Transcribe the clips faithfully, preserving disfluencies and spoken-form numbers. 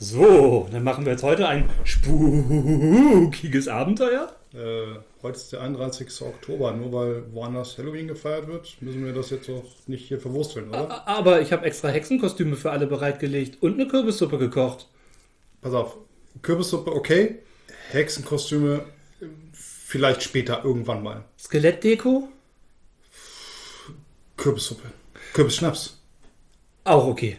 So, dann machen wir jetzt heute ein spukiges Abenteuer. Äh, heute ist der einunddreißigste Oktober. Nur weil woanders Halloween gefeiert wird, müssen wir das jetzt auch nicht hier verwursteln, oder? Aber ich habe extra Hexenkostüme für alle bereitgelegt und eine Kürbissuppe gekocht. Pass auf, Kürbissuppe okay, Hexenkostüme vielleicht später irgendwann mal. Skelettdeko? Kürbissuppe, Kürbisschnaps. Auch okay.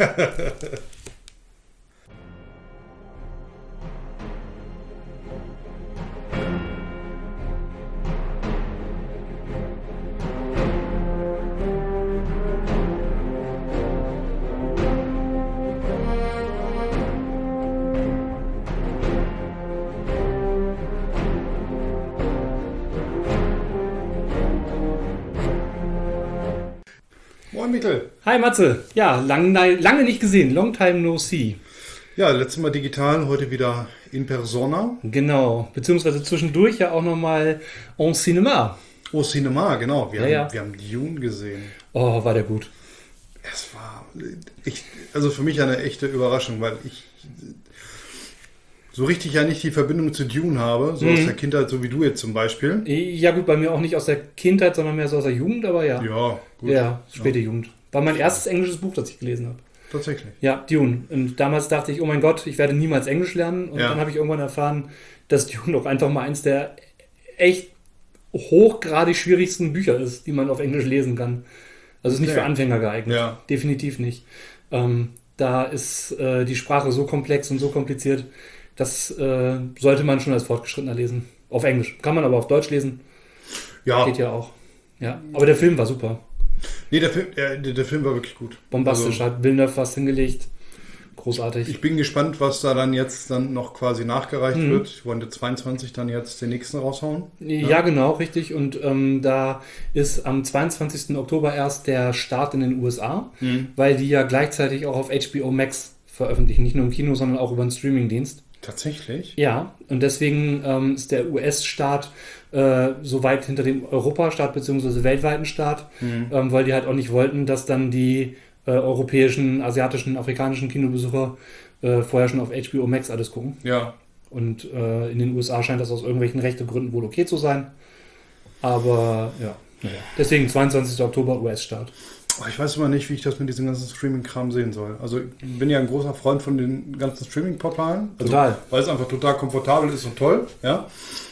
Moin Mikkel. Hi Matze. Ja, lang, lange nicht gesehen. Long time no see. Ja, letztes Mal digital, heute wieder in persona. Genau. Beziehungsweise zwischendurch ja auch nochmal en Cinema. Oh, Cinema, genau. Wir, Ja, haben, ja. wir haben Dune gesehen. Oh, war der gut. Es war, ich, also für mich eine echte Überraschung, weil ich so richtig ja nicht die Verbindung zu Dune habe, so Mhm. aus der Kindheit, so wie du jetzt zum Beispiel. Ja gut, bei mir auch nicht aus der Kindheit, sondern mehr so aus der Jugend, aber ja. Ja, gut. Ja, späte Jugend. War mein erstes englisches Buch, das ich gelesen habe. Tatsächlich. Ja, Dune. Und damals dachte ich, oh mein Gott, ich werde niemals Englisch lernen. Und Ja. dann habe ich irgendwann erfahren, dass Dune doch einfach mal eins der echt hochgradig schwierigsten Bücher ist, die man auf Englisch lesen kann. Also ist nicht Okay. für Anfänger geeignet. Ja. Definitiv nicht. Ähm, da ist äh, die Sprache so komplex und so kompliziert, das äh, sollte man schon als Fortgeschrittener lesen. Auf Englisch. Kann man aber auf Deutsch lesen. Ja, Geht ja auch. Ja. Aber der Film war super. nee, der Film, der, der Film war wirklich gut. Bombastisch. Also, Hat Villeneuve was hingelegt. Großartig. ich bin gespannt, was da dann jetzt dann noch quasi nachgereicht Mhm. wird. Ich wollte zweiundzwanzig dann jetzt den nächsten raushauen. Ja, genau, richtig. Und ähm, da ist am zweiundzwanzigsten Oktober erst der Start in den U S A, Mhm. weil die ja gleichzeitig auch auf H B O Max veröffentlichen. Nicht nur im Kino, sondern auch über einen Streamingdienst. Tatsächlich? Ja, und deswegen ähm, ist der U S-Start äh, so weit hinter dem Europastart bzw. weltweiten Start, Mhm. ähm, weil die halt auch nicht wollten, dass dann die äh, europäischen, asiatischen, afrikanischen Kinobesucher äh, vorher schon auf H B O Max alles gucken. Ja. Und äh, in den U S A scheint das aus irgendwelchen Rechtegründen wohl okay zu sein. Aber ja, naja. Deswegen zweiundzwanzigsten Oktober U S-Start. Oh, ich weiß immer nicht, wie ich das mit diesem ganzen Streaming-Kram sehen soll. Also ich bin ja ein großer Freund von den ganzen Streaming-Portalen. Also, Total. weil es einfach total komfortabel ist und toll. Ja.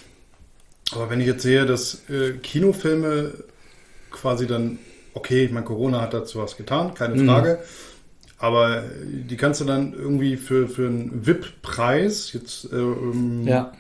Aber wenn ich jetzt sehe, dass äh, Kinofilme quasi dann, okay, ich meine, Corona hat dazu was getan, keine Mhm. Frage. Aber die kannst du dann irgendwie für, für einen V I P-Preis jetzt ähm, Ja,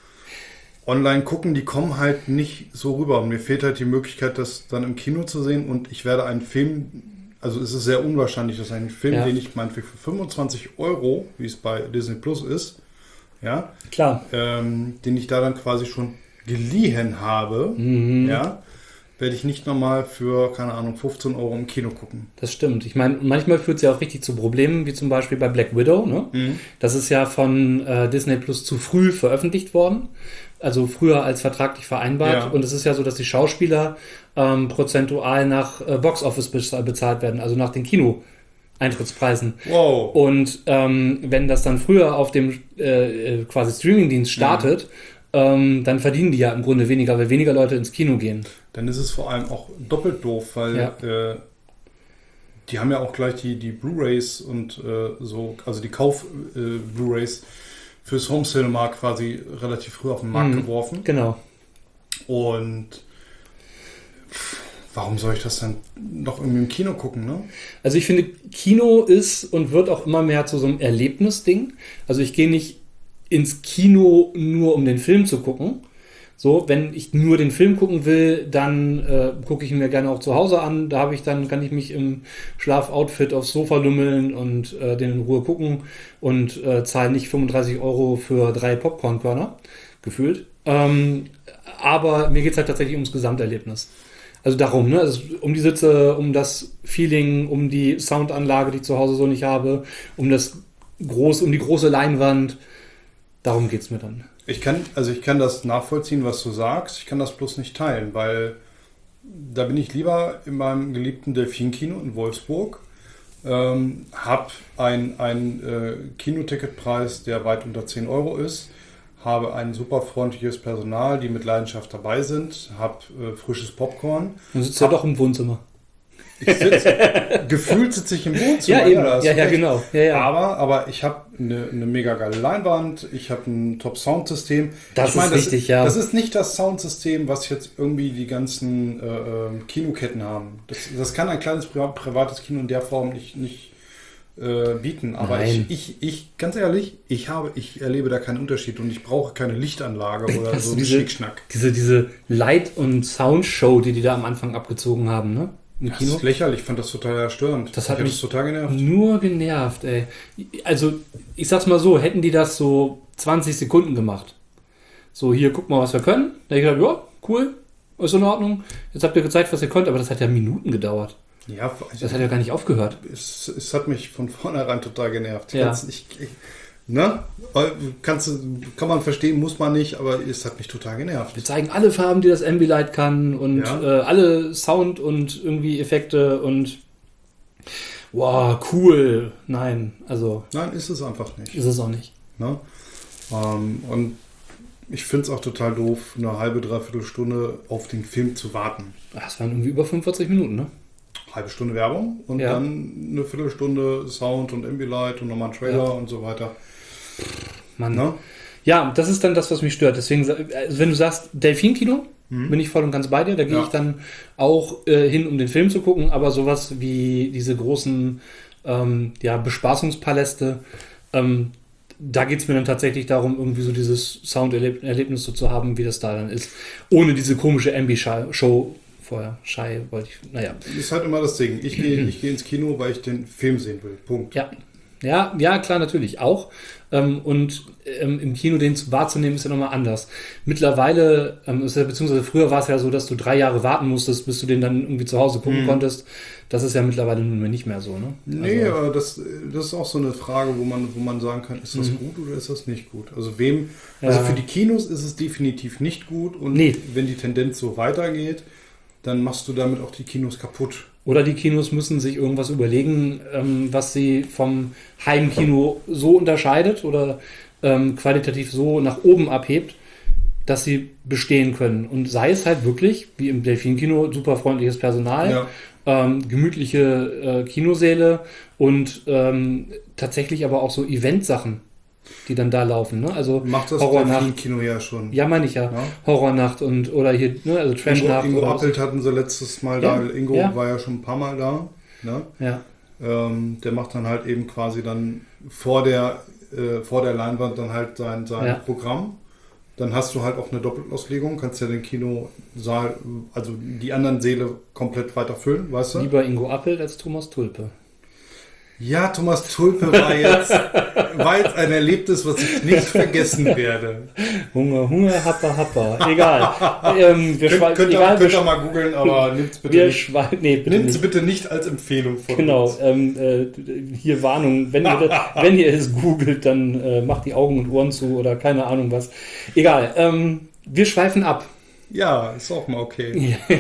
online gucken, die kommen halt nicht so rüber. Und mir fehlt halt die Möglichkeit, das dann im Kino zu sehen. Und ich werde einen Film, also es ist sehr unwahrscheinlich, dass ein Film, Ja. den ich meinetwegen für fünfundzwanzig Euro, wie es bei Disney Plus ist, ja, klar. ähm, den ich da dann quasi schon geliehen habe, Mhm. ja, werde ich nicht nochmal für, keine Ahnung, fünfzehn Euro im Kino gucken. Das stimmt. Ich meine, manchmal führt es ja auch richtig zu Problemen, wie zum Beispiel bei Black Widow. Ne? Das ist ja von äh, Disney Plus zu früh veröffentlicht worden. Also früher als vertraglich vereinbart. Ja. Und es ist ja so, dass die Schauspieler ähm, prozentual nach äh, Box Office bez- bezahlt werden, also nach den Kino-Eintrittspreisen. Wow. Und ähm, wenn das dann früher auf dem äh, äh, quasi Streamingdienst startet, ähm, dann verdienen die ja im Grunde weniger, weil weniger Leute ins Kino gehen. Dann ist es vor allem auch doppelt doof, weil Ja. äh, die haben ja auch gleich die, die Blu-Rays und äh, so, also die Kauf-Blu-Rays fürs Home Cinema quasi relativ früh auf den Markt Mhm. geworfen. Genau. Und pff, warum soll ich das dann noch irgendwie im Kino gucken, ne? Also ich finde, Kino ist und wird auch immer mehr zu so einem Erlebnisding. Also ich gehe nicht ins Kino nur, um den Film zu gucken. So, wenn ich nur den Film gucken will, dann äh, gucke ich ihn mir gerne auch zu Hause an. Da habe ich dann, kann ich mich im Schlafoutfit aufs Sofa lümmeln und äh, den in Ruhe gucken und äh, zahle nicht fünfunddreißig Euro für drei Popcornkörner, gefühlt. Ähm, aber mir geht es halt tatsächlich ums Gesamterlebnis. Also darum, ne? Also um die Sitze, um das Feeling, um die Soundanlage, die ich zu Hause so nicht habe, um das groß, um die große Leinwand. Darum geht es mir dann. Ich kann, also ich kann das nachvollziehen, was du sagst. Ich kann das bloß nicht teilen, weil da bin ich lieber in meinem geliebten Delfin-Kino in Wolfsburg Ähm, habe ein, ein äh, Kinoticketpreis, der weit unter zehn Euro ist. Habe ein super freundliches Personal, die mit Leidenschaft dabei sind. Habe äh, frisches Popcorn. Du sitzt ja doch im Wohnzimmer. Ich sitze, gefühlt sitze ich im Wohnzimmer. Ja, eben. da hast Ja, du ja, recht. genau. Ja, ja. Aber, aber ich habe eine, eine mega geile Leinwand, ich habe ein Top-Soundsystem. Das ich mein, ist wichtig, ja. Das ist nicht das Soundsystem, was jetzt irgendwie die ganzen äh, äh, Kinoketten haben. Das, das kann ein kleines Pri- privates Kino in der Form nicht, nicht äh, bieten. Aber Nein. ich, ich, ich, ganz ehrlich, ich habe, ich erlebe da keinen Unterschied und ich brauche keine Lichtanlage oder Hast so du einen diese, Schnickschnack. diese, diese Light- und Soundshow, die die da am Anfang abgezogen haben, ne? Im Das Kino. ist lächerlich, ich fand das total störend. Das hat ich mich das total genervt. Nur genervt, ey. Also, ich sag's mal so, hätten die das so zwanzig Sekunden gemacht. So, hier, guck mal, was wir können. Da hätte ich gedacht, ja, cool, ist in Ordnung. Jetzt habt ihr gezeigt, was ihr könnt, aber das hat ja Minuten gedauert. Ja, Das hat ja gar nicht aufgehört. Es, es hat mich von vornherein total genervt. Ja. Kannst nicht, ich, ne? Kannst, du- kann man verstehen, muss man nicht, aber es hat mich total genervt. Wir zeigen alle Farben, die das Ambilight kann und Ja. äh, alle Sound und irgendwie Effekte und wow, cool. Nein, also Nein, ist es einfach nicht. ist es auch nicht. Ne? Ähm, und ich finde es auch total doof, eine halbe, dreiviertel Stunde auf den Film zu warten. Das waren irgendwie über fünfundvierzig Minuten, ne? Halbe Stunde Werbung und Ja. dann eine Viertelstunde Sound und Ambilight und nochmal ein Trailer Ja. und so weiter. Mann. Ne? Ja, das ist dann das, was mich stört. Deswegen, sa- also wenn du sagst Delfinkino, Mhm. bin ich voll und ganz bei dir. Da gehe Ja. ich dann auch äh, hin, um den Film zu gucken. Aber sowas wie diese großen ähm, ja, Bespaßungspaläste, ähm, da geht es mir dann tatsächlich darum, irgendwie so dieses Sounderlebnis so zu haben, wie das da dann ist. Ohne diese komische Ambi-Show vorher. Schei wollte ich, naja. Ist halt immer das Ding. Ich gehe ich gehe ins Kino, weil ich den Film sehen will. Punkt. Ja, ja, ja, klar, natürlich auch. Ähm, und ähm, im Kino den zu- wahrzunehmen, ist ja nochmal anders. Mittlerweile, ähm, ist ja, beziehungsweise früher war es ja so, dass du drei Jahre warten musstest, bis du den dann irgendwie zu Hause gucken Mhm. konntest. Das ist ja mittlerweile nunmehr nicht mehr so, ne? Nee, Also, aber das, das ist auch so eine Frage, wo man, wo man sagen kann, ist das Mhm. gut oder ist das nicht gut? Also wem, also Ja. für die Kinos ist es definitiv nicht gut und Nee. wenn die Tendenz so weitergeht, dann machst du damit auch die Kinos kaputt. oder die Kinos müssen sich irgendwas überlegen, ähm, was sie vom Heimkino so unterscheidet oder ähm, qualitativ so nach oben abhebt, dass sie bestehen können. Und sei es halt wirklich, wie im Delfinkino, super freundliches Personal, Ja. ähm, gemütliche äh, Kinosäle und ähm, tatsächlich aber auch so Eventsachen, die dann da laufen. Ne? Also Macht das Horrornacht. Kino ja schon. Ja, meine ich ja. Ja. Horrornacht und oder hier, ne, also Ingo, Trashnacht. Ingo oder was. Appelt hatten sie letztes Mal Ja. da. Ingo Ja. war ja schon ein paar Mal da. Ne? Ja. Ähm, der macht dann halt eben quasi dann vor der, äh, vor der Leinwand dann halt sein, sein Ja. Programm. Dann hast du halt auch eine Doppelauslegung, kannst ja den Kinosaal, also die anderen Säle komplett weiter füllen, weißt du? Lieber Ingo Appelt als Thomas Tulpe. Ja, Thomas Tulpe war jetzt, war jetzt ein Erlebnis, was ich nicht vergessen werde. Hunger, Hunger, Happa, Happa. Egal. ähm, wir Könnt, schweifen, könnt, ihr, egal, könnt wir, ihr mal googeln, aber nimmt's bitte wir nicht. schweifen, nee, bitte Nimmt's nicht. bitte nicht als Empfehlung von Genau, uns. ähm, äh, hier Warnung, wenn ihr, wenn ihr es googelt, dann äh, macht die Augen und Ohren zu oder keine Ahnung was. Egal, ähm, wir schweifen ab. Ja, ist auch mal okay. äh,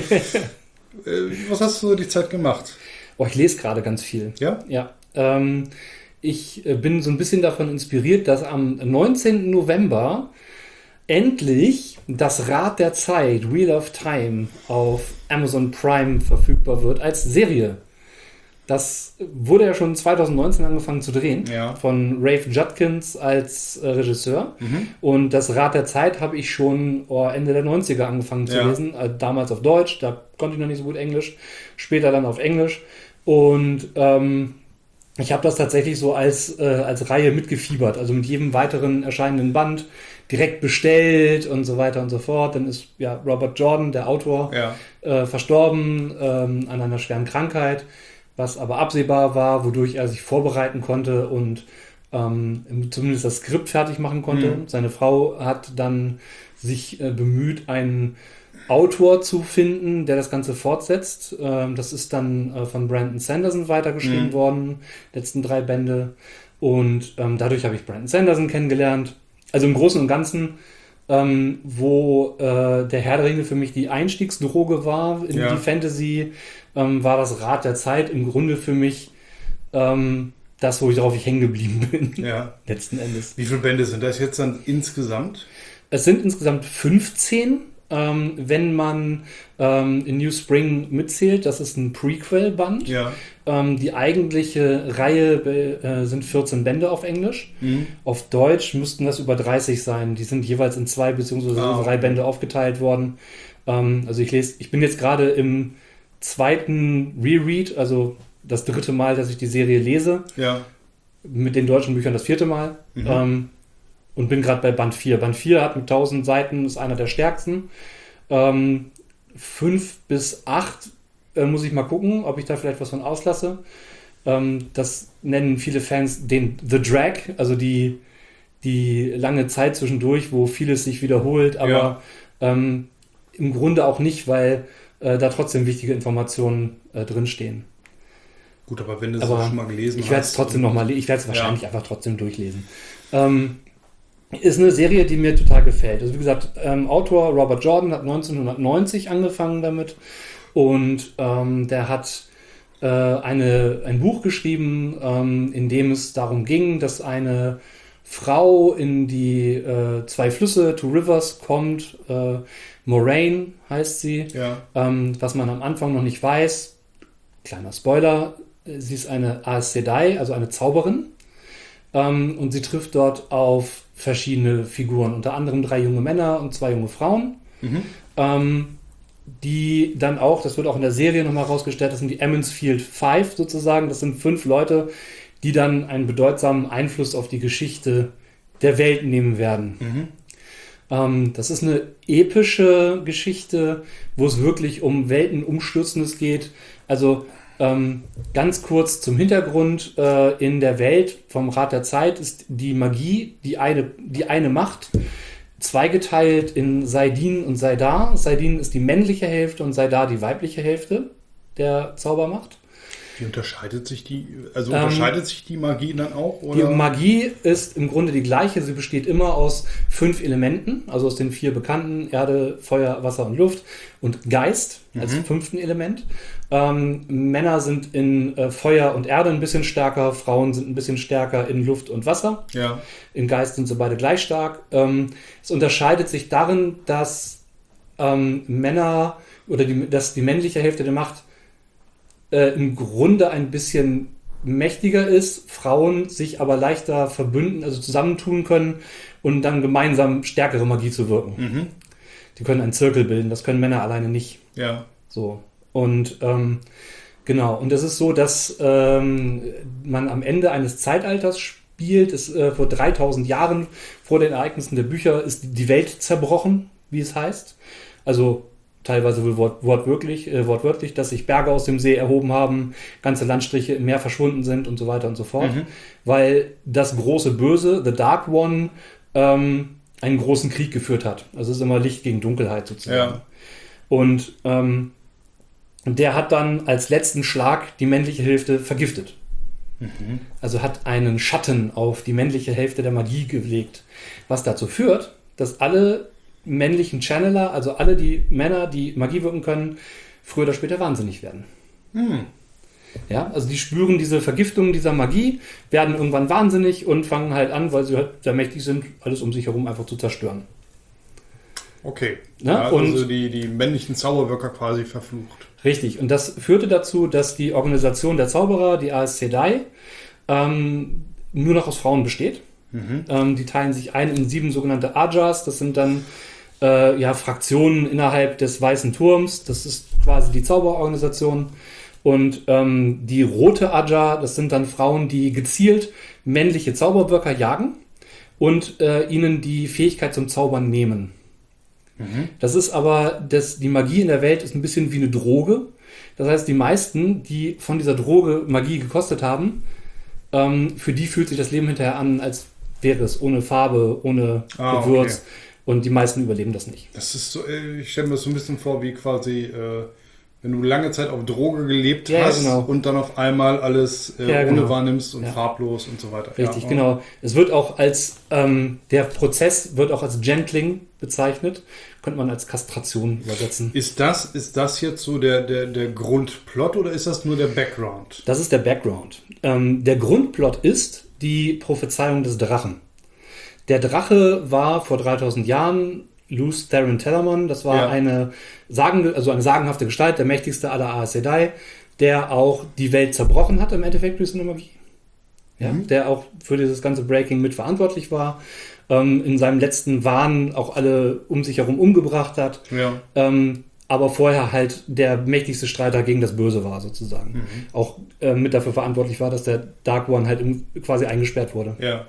was hast du so die Zeit gemacht? Oh, ich lese gerade ganz viel. Ja? Ja, ähm, ich äh, bin so ein bisschen davon inspiriert, dass am neunzehnten November endlich das Rad der Zeit, Wheel of Time, auf Amazon Prime verfügbar wird als Serie. Das wurde ja schon zwanzig neunzehn angefangen zu drehen, Ja. von Rafe Judkins als äh, Regisseur. Mhm. Und das Rad der Zeit habe ich schon oh, Ende der neunziger angefangen zu Ja. lesen. Äh, damals auf Deutsch, da konnte ich noch nicht so gut Englisch. Später dann auf Englisch. Und ähm, ich habe das tatsächlich so als, äh, als Reihe mitgefiebert. Also mit jedem weiteren erscheinenden Band direkt bestellt und so weiter und so fort. Dann ist ja Robert Jordan, der Autor, Ja. äh, verstorben ähm, an einer schweren Krankheit, was aber absehbar war, wodurch er sich vorbereiten konnte und ähm, zumindest das Skript fertig machen konnte. Mhm. Seine Frau hat dann sich äh, bemüht, einen Autor zu finden, der das Ganze fortsetzt. Ähm, das ist dann äh, von Brandon Sanderson weitergeschrieben Mhm. worden, letzten drei Bände. Und ähm, dadurch habe ich Brandon Sanderson kennengelernt. Also im Großen und Ganzen, ähm, wo äh, der Herr der Ringe für mich die Einstiegsdroge war in Ja. die Fantasy, ähm, war das Rad der Zeit im Grunde für mich ähm, das, wo ich darauf ich hängen geblieben bin. Ja. Letzten Endes. Wie viele Bände sind das jetzt dann insgesamt? Es sind insgesamt fünfzehn, ähm, wenn man ähm, in New Spring mitzählt. Das ist ein Prequel-Band. Ja. Ähm, die eigentliche Reihe äh, sind vierzehn Bände auf Englisch. Mhm. Auf Deutsch müssten das über dreißig sein. Die sind jeweils in zwei bzw. Ah, okay. drei Bände aufgeteilt worden. Ähm, also ich lese, ich bin jetzt gerade im zweiten Reread, also das dritte Mal, dass ich die Serie lese. Ja. Mit den deutschen Büchern das vierte Mal. Mhm. Ähm, und bin gerade bei Band vier. Band vier hat mit tausend Seiten, ist einer der stärksten. Ähm, fünf bis acht äh, muss ich mal gucken, ob ich da vielleicht was von auslasse. Ähm, das nennen viele Fans den The Drag, also die, die lange Zeit zwischendurch, wo vieles sich wiederholt, aber Ja. ähm, im Grunde auch nicht, weil äh, da trotzdem wichtige Informationen äh, drinstehen. Gut, aber wenn du es Aber auch schon mal gelesen Ich werde es hast. trotzdem und- nochmal, ich werde es wahrscheinlich Ja. einfach trotzdem durchlesen. Ähm, ist eine Serie, die mir total gefällt. Also wie gesagt, ähm, Autor Robert Jordan hat neunzehnhundertneunzig angefangen damit und ähm, der hat äh, eine, ein Buch geschrieben, ähm, in dem es darum ging, dass eine Frau in die äh, zwei Flüsse, Two Rivers, kommt. Äh, Moraine heißt sie. Ja. Ähm, was man am Anfang noch nicht weiß, kleiner Spoiler, sie ist eine Aes Sedai, also eine Zauberin. Ähm, und sie trifft dort auf verschiedene Figuren, unter anderem drei junge Männer und zwei junge Frauen, Mhm. ähm, die dann auch, das wird auch in der Serie nochmal rausgestellt, das sind die Emmonsfield Five sozusagen, das sind fünf Leute, die dann einen bedeutsamen Einfluss auf die Geschichte der Welt nehmen werden. Mhm. Ähm, das ist eine epische Geschichte, wo es wirklich um Weltenumstürzendes geht. Also ähm, ganz kurz zum Hintergrund. Äh, in der Welt vom Rat der Zeit ist die Magie die eine, die eine Macht, zweigeteilt in Saidin und Saidar. Saidin ist die männliche Hälfte und Saidar die weibliche Hälfte der Zaubermacht. Wie unterscheidet sich die, also Ähm, unterscheidet sich die Magie dann auch? Die Oder? Magie ist im Grunde die gleiche. Sie besteht immer aus fünf Elementen, also aus den vier bekannten: Erde, Feuer, Wasser und Luft und Geist als Mhm. fünften Element. Ähm, Männer sind in äh, Feuer und Erde ein bisschen stärker, Frauen sind ein bisschen stärker in Luft und Wasser. Ja. Im Geist sind sie beide gleich stark. Ähm, es unterscheidet sich darin, dass ähm, Männer oder die, dass die männliche Hälfte der Macht äh, im Grunde ein bisschen mächtiger ist, Frauen sich aber leichter verbünden, also zusammentun können und dann gemeinsam stärkere Magie zu wirken. Mhm. Die können einen Zirkel bilden, das können Männer alleine nicht. Ja. So. Und ähm, genau, und es ist so, dass ähm, man am Ende eines Zeitalters spielt. Es, äh, vor dreitausend Jahren vor den Ereignissen der Bücher ist die Welt zerbrochen, wie es heißt. Also teilweise wohl wort, wortwörtlich, äh, wortwörtlich, dass sich Berge aus dem See erhoben haben, ganze Landstriche im Meer verschwunden sind und so weiter und so fort. Mhm. Weil das große Böse, The Dark One, ähm, einen großen Krieg geführt hat. Also es ist immer Licht gegen Dunkelheit sozusagen. Ja. Und ähm, der hat dann als letzten Schlag die männliche Hälfte vergiftet. Mhm. Also hat einen Schatten auf die männliche Hälfte der Magie gelegt. Was dazu führt, dass alle männlichen Channeler, also alle die Männer, die Magie wirken können, früher oder später wahnsinnig werden. Mhm. Ja, also die spüren diese Vergiftung dieser Magie, werden irgendwann wahnsinnig und fangen halt an, weil sie halt sehr mächtig sind, alles um sich herum einfach zu zerstören. Okay. Ja, Ja, und- also die, die männlichen Zauberwirker quasi verflucht. Richtig, und das führte dazu, dass die Organisation der Zauberer, die Aes Sedai, ähm, nur noch aus Frauen besteht. Mhm. Ähm, die teilen sich ein in sieben sogenannte Ajas. Das sind dann äh, ja, Fraktionen innerhalb des Weißen Turms. Das ist quasi die Zauberorganisation. Und ähm, die rote Aja, das sind dann Frauen, die gezielt männliche Zauberwirker jagen und äh, ihnen die Fähigkeit zum Zaubern nehmen. Mhm. Das ist aber, das, die Magie in der Welt ist ein bisschen wie eine Droge. Das heißt, die meisten, die von dieser Droge Magie gekostet haben, ähm, für die fühlt sich das Leben hinterher an, als wäre es ohne Farbe, ohne Ah, Gewürz. okay. Und die meisten überleben das nicht. Das ist so, äh, ich stelle mir das so ein bisschen vor wie quasi äh, Wenn du lange Zeit auf Droge gelebt Ja, hast genau. und dann auf einmal alles äh, Ja, ohne genau. wahrnimmst und Ja. farblos und so weiter. Richtig, Ja, genau. Es wird auch als, ähm, der Prozess wird auch als Gentling bezeichnet. Könnte man als Kastration übersetzen. Ist das, ist das jetzt so der, der, der Grundplot oder ist das nur der Background? Das ist der Background. Ähm, der Grundplot ist die Prophezeiung des Drachen. Der Drache war vor dreitausend Jahren Luz Theron Tellerman. Das war Ja. eine, sagen, also eine sagenhafte Gestalt, der mächtigste aller Aes Sedai, der auch die Welt zerbrochen hat im Endeffekt durch seine Magie. Ja, Mhm. der auch für dieses ganze Breaking mit verantwortlich war. Ähm, in seinem letzten Wahn auch alle um sich herum umgebracht hat. Ja. Ähm, aber vorher halt der mächtigste Streiter gegen das Böse war, sozusagen. Mhm. Auch äh, mit dafür verantwortlich war, dass der Dark One halt im, quasi eingesperrt wurde. Ja.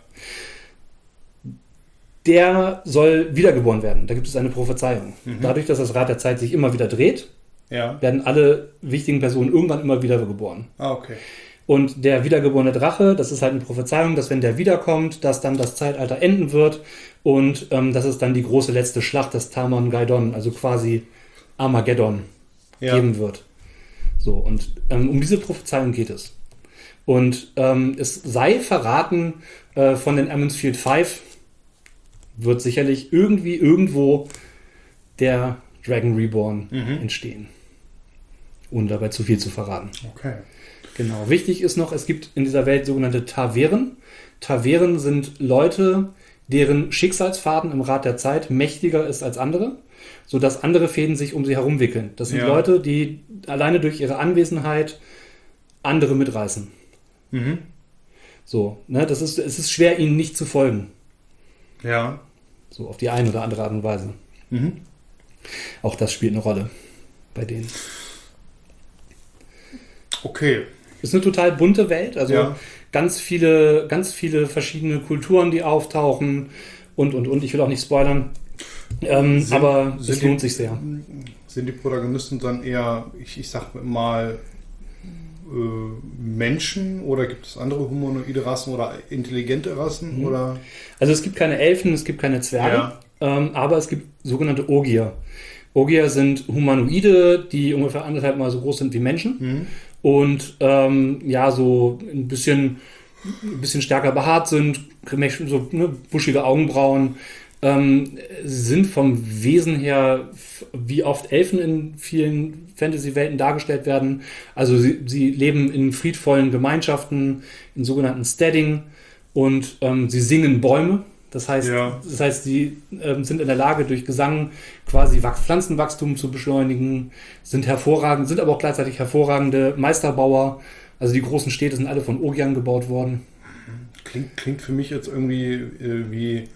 Der soll wiedergeboren werden. Da gibt es eine Prophezeiung. Mhm. Dadurch, dass das Rad der Zeit sich immer wieder dreht, Ja. werden alle wichtigen Personen irgendwann immer wieder geboren. Ah, okay. Und der wiedergeborene Drache, das ist halt eine Prophezeiung, dass wenn der wiederkommt, dass dann das Zeitalter enden wird und ähm, dass es dann die große letzte Schlacht des Tamon-Gaidon, also quasi Armageddon, Ja. geben wird. So, und ähm, um diese Prophezeiung geht es. Und ähm, es sei verraten äh, von den Emmonsfield Five, wird sicherlich irgendwie irgendwo der Dragon Reborn Mhm. entstehen. Ohne dabei zu viel zu verraten. Okay. Genau. Wichtig ist noch, es gibt in dieser Welt sogenannte Taveren. Taveren sind Leute, deren Schicksalsfaden im Rad der Zeit mächtiger ist als andere, sodass andere Fäden sich um sie herum wickeln. Das sind Ja. Leute, die alleine durch ihre Anwesenheit andere mitreißen. Mhm. So, ne, das ist, es ist schwer, ihnen nicht zu folgen. Ja. So auf die eine oder andere Art und Weise. Mhm. Auch das spielt eine Rolle bei denen. Okay. Ist eine total bunte Welt, also Ja. ganz viele, ganz viele verschiedene Kulturen, die auftauchen und und und. Ich will auch nicht spoilern, ähm, Sind- aber es sind lohnt die- sich sehr. Sind die Protagonisten dann eher, ich, ich sag mal, äh, Menschen oder gibt es andere humanoide Rassen oder intelligente Rassen? Mhm. Oder? Also es gibt keine Elfen, es gibt keine Zwerge, Ja. ähm, aber es gibt sogenannte Ogier. Ogier sind Humanoide, die ungefähr anderthalb Mal so groß sind wie Menschen Mhm. und ähm, ja, so ein bisschen, ein bisschen stärker behaart sind, so ne, buschige Augenbrauen, ähm, sind vom Wesen her, f- wie oft Elfen in vielen Fantasy-Welten dargestellt werden. Also sie, sie leben in friedvollen Gemeinschaften, in sogenannten Steading und ähm, sie singen Bäume. Das heißt, Ja. das heißt, sie ähm, sind in der Lage, durch Gesang quasi Wach- Pflanzenwachstum zu beschleunigen, sind hervorragend, sind aber auch gleichzeitig hervorragende Meisterbauer. Also die großen Städte sind alle von Ogiern gebaut worden. Klingt, klingt für mich jetzt irgendwie äh, wie äh,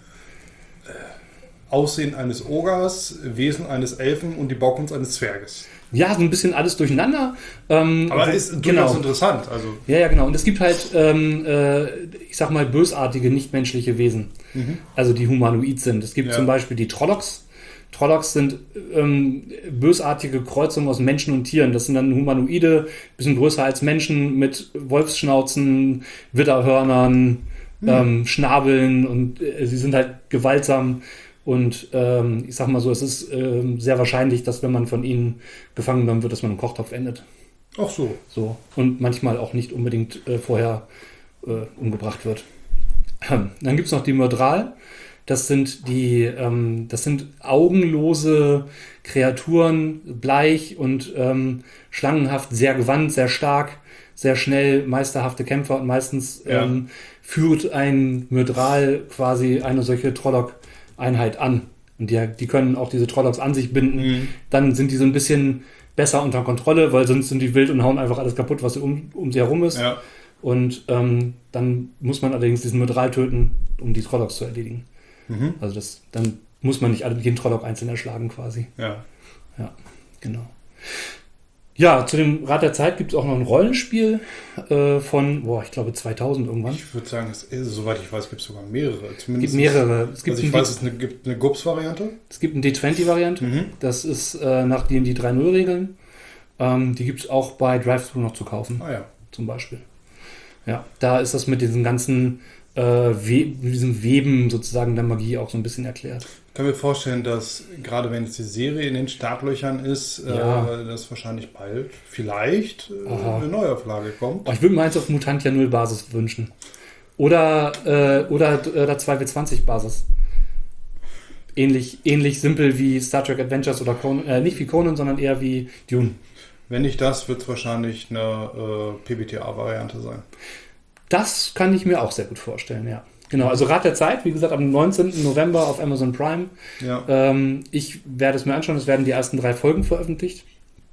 Aussehen eines Ogers, Wesen eines Elfen und die Baukunst eines Zwerges. Ja, so ein bisschen alles durcheinander. Ähm, Aber wo- ist durchaus genau. interessant. Also, Ja, ja, genau. Und es gibt halt, ähm, äh, ich sag mal, bösartige, nichtmenschliche Wesen. mhm. Also die humanoid sind. Es gibt Ja. zum Beispiel die Trollocs. Trollocs sind ähm, bösartige Kreuzungen aus Menschen und Tieren. Das sind dann Humanoide, bisschen größer als Menschen, mit Wolfsschnauzen, Widderhörnern, ähm, Schnabeln und äh, sie sind halt gewaltsam. Und ähm, ich sag mal so, es ist ähm, sehr wahrscheinlich, dass wenn man von ihnen gefangen genommen wird, dass man im Kochtopf endet. Ach so. So. Und manchmal auch nicht unbedingt äh, vorher äh, umgebracht wird. Ähm, Dann gibt es noch die Myrdral. Das sind die, ähm, das sind augenlose Kreaturen, bleich und ähm, schlangenhaft, sehr gewandt, sehr stark, sehr schnell, meisterhafte Kämpfer und meistens Ja. ähm, führt ein Myrdral quasi eine solche Trolloc-Einheit an. Und die, die können auch diese Trollocs an sich binden. Mhm. Dann sind die so ein bisschen besser unter Kontrolle, weil sonst sind die wild und hauen einfach alles kaputt, was um, um sie herum ist. Ja. Und ähm, dann muss man allerdings diesen Myrdral töten, um die Trollocs zu erledigen. Mhm. Also das, dann muss man nicht alle- jeden Trolloc einzeln erschlagen quasi. Ja. Ja, genau. Ja, zu dem Rat der Zeit gibt es auch noch ein Rollenspiel äh, von, boah, ich glaube zweitausend irgendwann. Ich würde sagen, es ist, soweit ich weiß, gibt es sogar mehrere. Es Zumindest gibt mehrere. Es gibt, Also ich ein weiß, D- es eine, gibt eine G U P S-Variante. es gibt eine D zwanzig-Variante. Mhm. Das ist äh, nach D und D drei Punkt null-Regeln. Ähm, die gibt es auch bei Drive-Thru noch zu kaufen. Ah ja. Zum Beispiel. Ja, da ist das mit diesen ganzen äh, We- diesem Weben sozusagen der Magie auch so ein bisschen erklärt. Ich kann mir vorstellen, dass gerade wenn jetzt die Serie in den Startlöchern ist, Ja. äh, dass wahrscheinlich bald vielleicht äh, Aha. eine Neuauflage kommt. Oh, ich würde mir eins auf Mutantia null Basis wünschen. Oder, äh, oder, oder zwei W zwanzig Basis. Ähnlich, ähnlich simpel wie Star Trek Adventures oder Conan, äh, nicht wie Conan, sondern eher wie Dune. Wenn nicht das, wird es wahrscheinlich eine äh, P B T A-Variante sein. Das kann ich mir auch sehr gut vorstellen, ja. Genau, also Rat der Zeit, wie gesagt, am neunzehnten November auf Amazon Prime. Ja. Ähm, ich werde es mir anschauen, es werden die ersten drei Folgen veröffentlicht.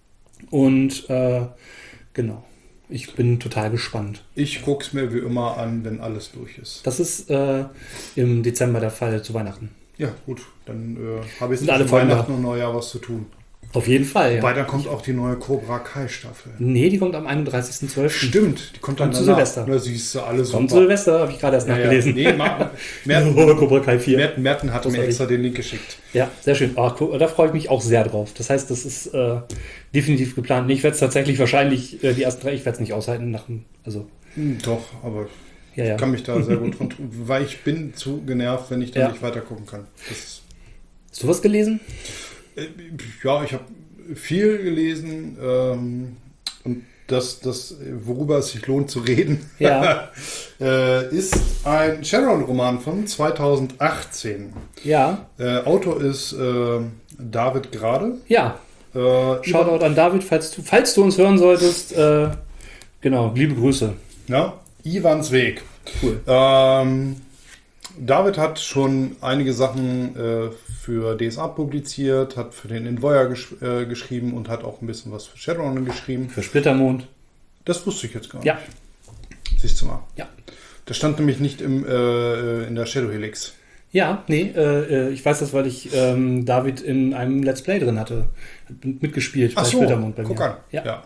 Und äh, genau, ich bin total gespannt. Ich gucke es mir wie immer an, wenn alles durch ist. Das ist äh, im Dezember der Fall zu Weihnachten. Ja, gut, dann äh, habe ich Sind alle zwischen Folgen Weihnachten da. und Neujahr was zu tun. Auf jeden Fall, ja. Weil dann kommt auch die neue Cobra Kai Staffel. Nee, die kommt am einunddreißigsten zwölften Stimmt, die kommt dann Kommt zu danach. Silvester. Na, siehst du, alle super. Kommt zu Silvester, habe ich gerade erst Ja, ja. nachgelesen. Nee, Ma- Merten, Oh, Cobra Kai vier. Merten, Merten hat mir Großartig. extra den Link geschickt. Ja, sehr schön. Oh, cool. Da freue ich mich auch sehr drauf. Das heißt, das ist äh, definitiv geplant. Nee, ich werde es tatsächlich wahrscheinlich, äh, die ersten drei, ich werde es nicht aushalten. Nach, dem- also, Hm, Doch, aber ja, ja. ich kann mich da sehr gut von tun, weil ich bin zu genervt, wenn ich da Ja. nicht weiter gucken kann. Das, Hast du was gelesen? äh, ja, ich habe viel gelesen ähm, und das, das, worüber es sich lohnt zu reden, Ja. äh, ist ein Shadowrun-Roman von zweitausendachtzehn. Ja. Äh, Autor ist äh, David Grade. Ja. Äh, Shoutout an David, falls du, falls du uns hören solltest. Äh, genau, liebe Grüße. Ja, Ivans Weg. Cool. Ähm, David hat schon einige Sachen äh, für D S A publiziert, hat für den Envoyer gesch äh, geschrieben und hat auch ein bisschen was für Shadowrun geschrieben. Für Splittermond. Das wusste ich jetzt gar nicht. Ja. Siehst du mal. Ja. Das stand nämlich nicht im, äh, in der Shadow Helix. Ja, nee, äh, äh, ich weiß das, weil ich ähm, David in einem Let's Play drin hatte. Hat mitgespielt Ach so, Splittermond bei guck mir. an. Ja, Ja.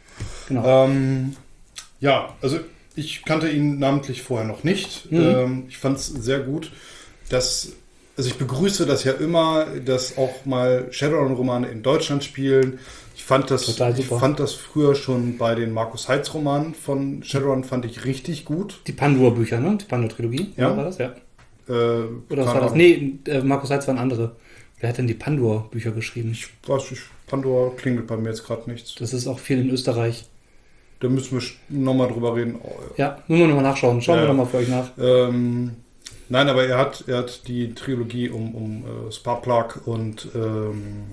genau. Ähm, ja, also ich kannte ihn namentlich vorher noch nicht. Mhm. Ähm, ich fand es sehr gut, dass, also ich begrüße das ja immer, dass auch mal Shadowrun-Romane in Deutschland spielen. Ich fand das, Total ich super. fand das früher schon bei den Markus Heitz-Romanen von Shadowrun fand ich richtig gut. Die Pandur-Bücher, ne? Die Pandur-Trilogie. Ja. Oder war das? Ja. Äh, Oder was keine war das? Ahnung. Nee, äh, Markus Heitz waren andere. Wer hat denn die Pandur-Bücher geschrieben? Ich weiß nicht, Pandora klingelt bei mir jetzt gerade nichts. Das ist auch viel in Österreich. Da müssen wir nochmal drüber reden. Oh, Ja, müssen wir nochmal nachschauen. Schauen Ja, wir ja. nochmal für euch nach. Ähm, nein, aber er hat, er hat die Trilogie um, um äh, Sparplug und ähm,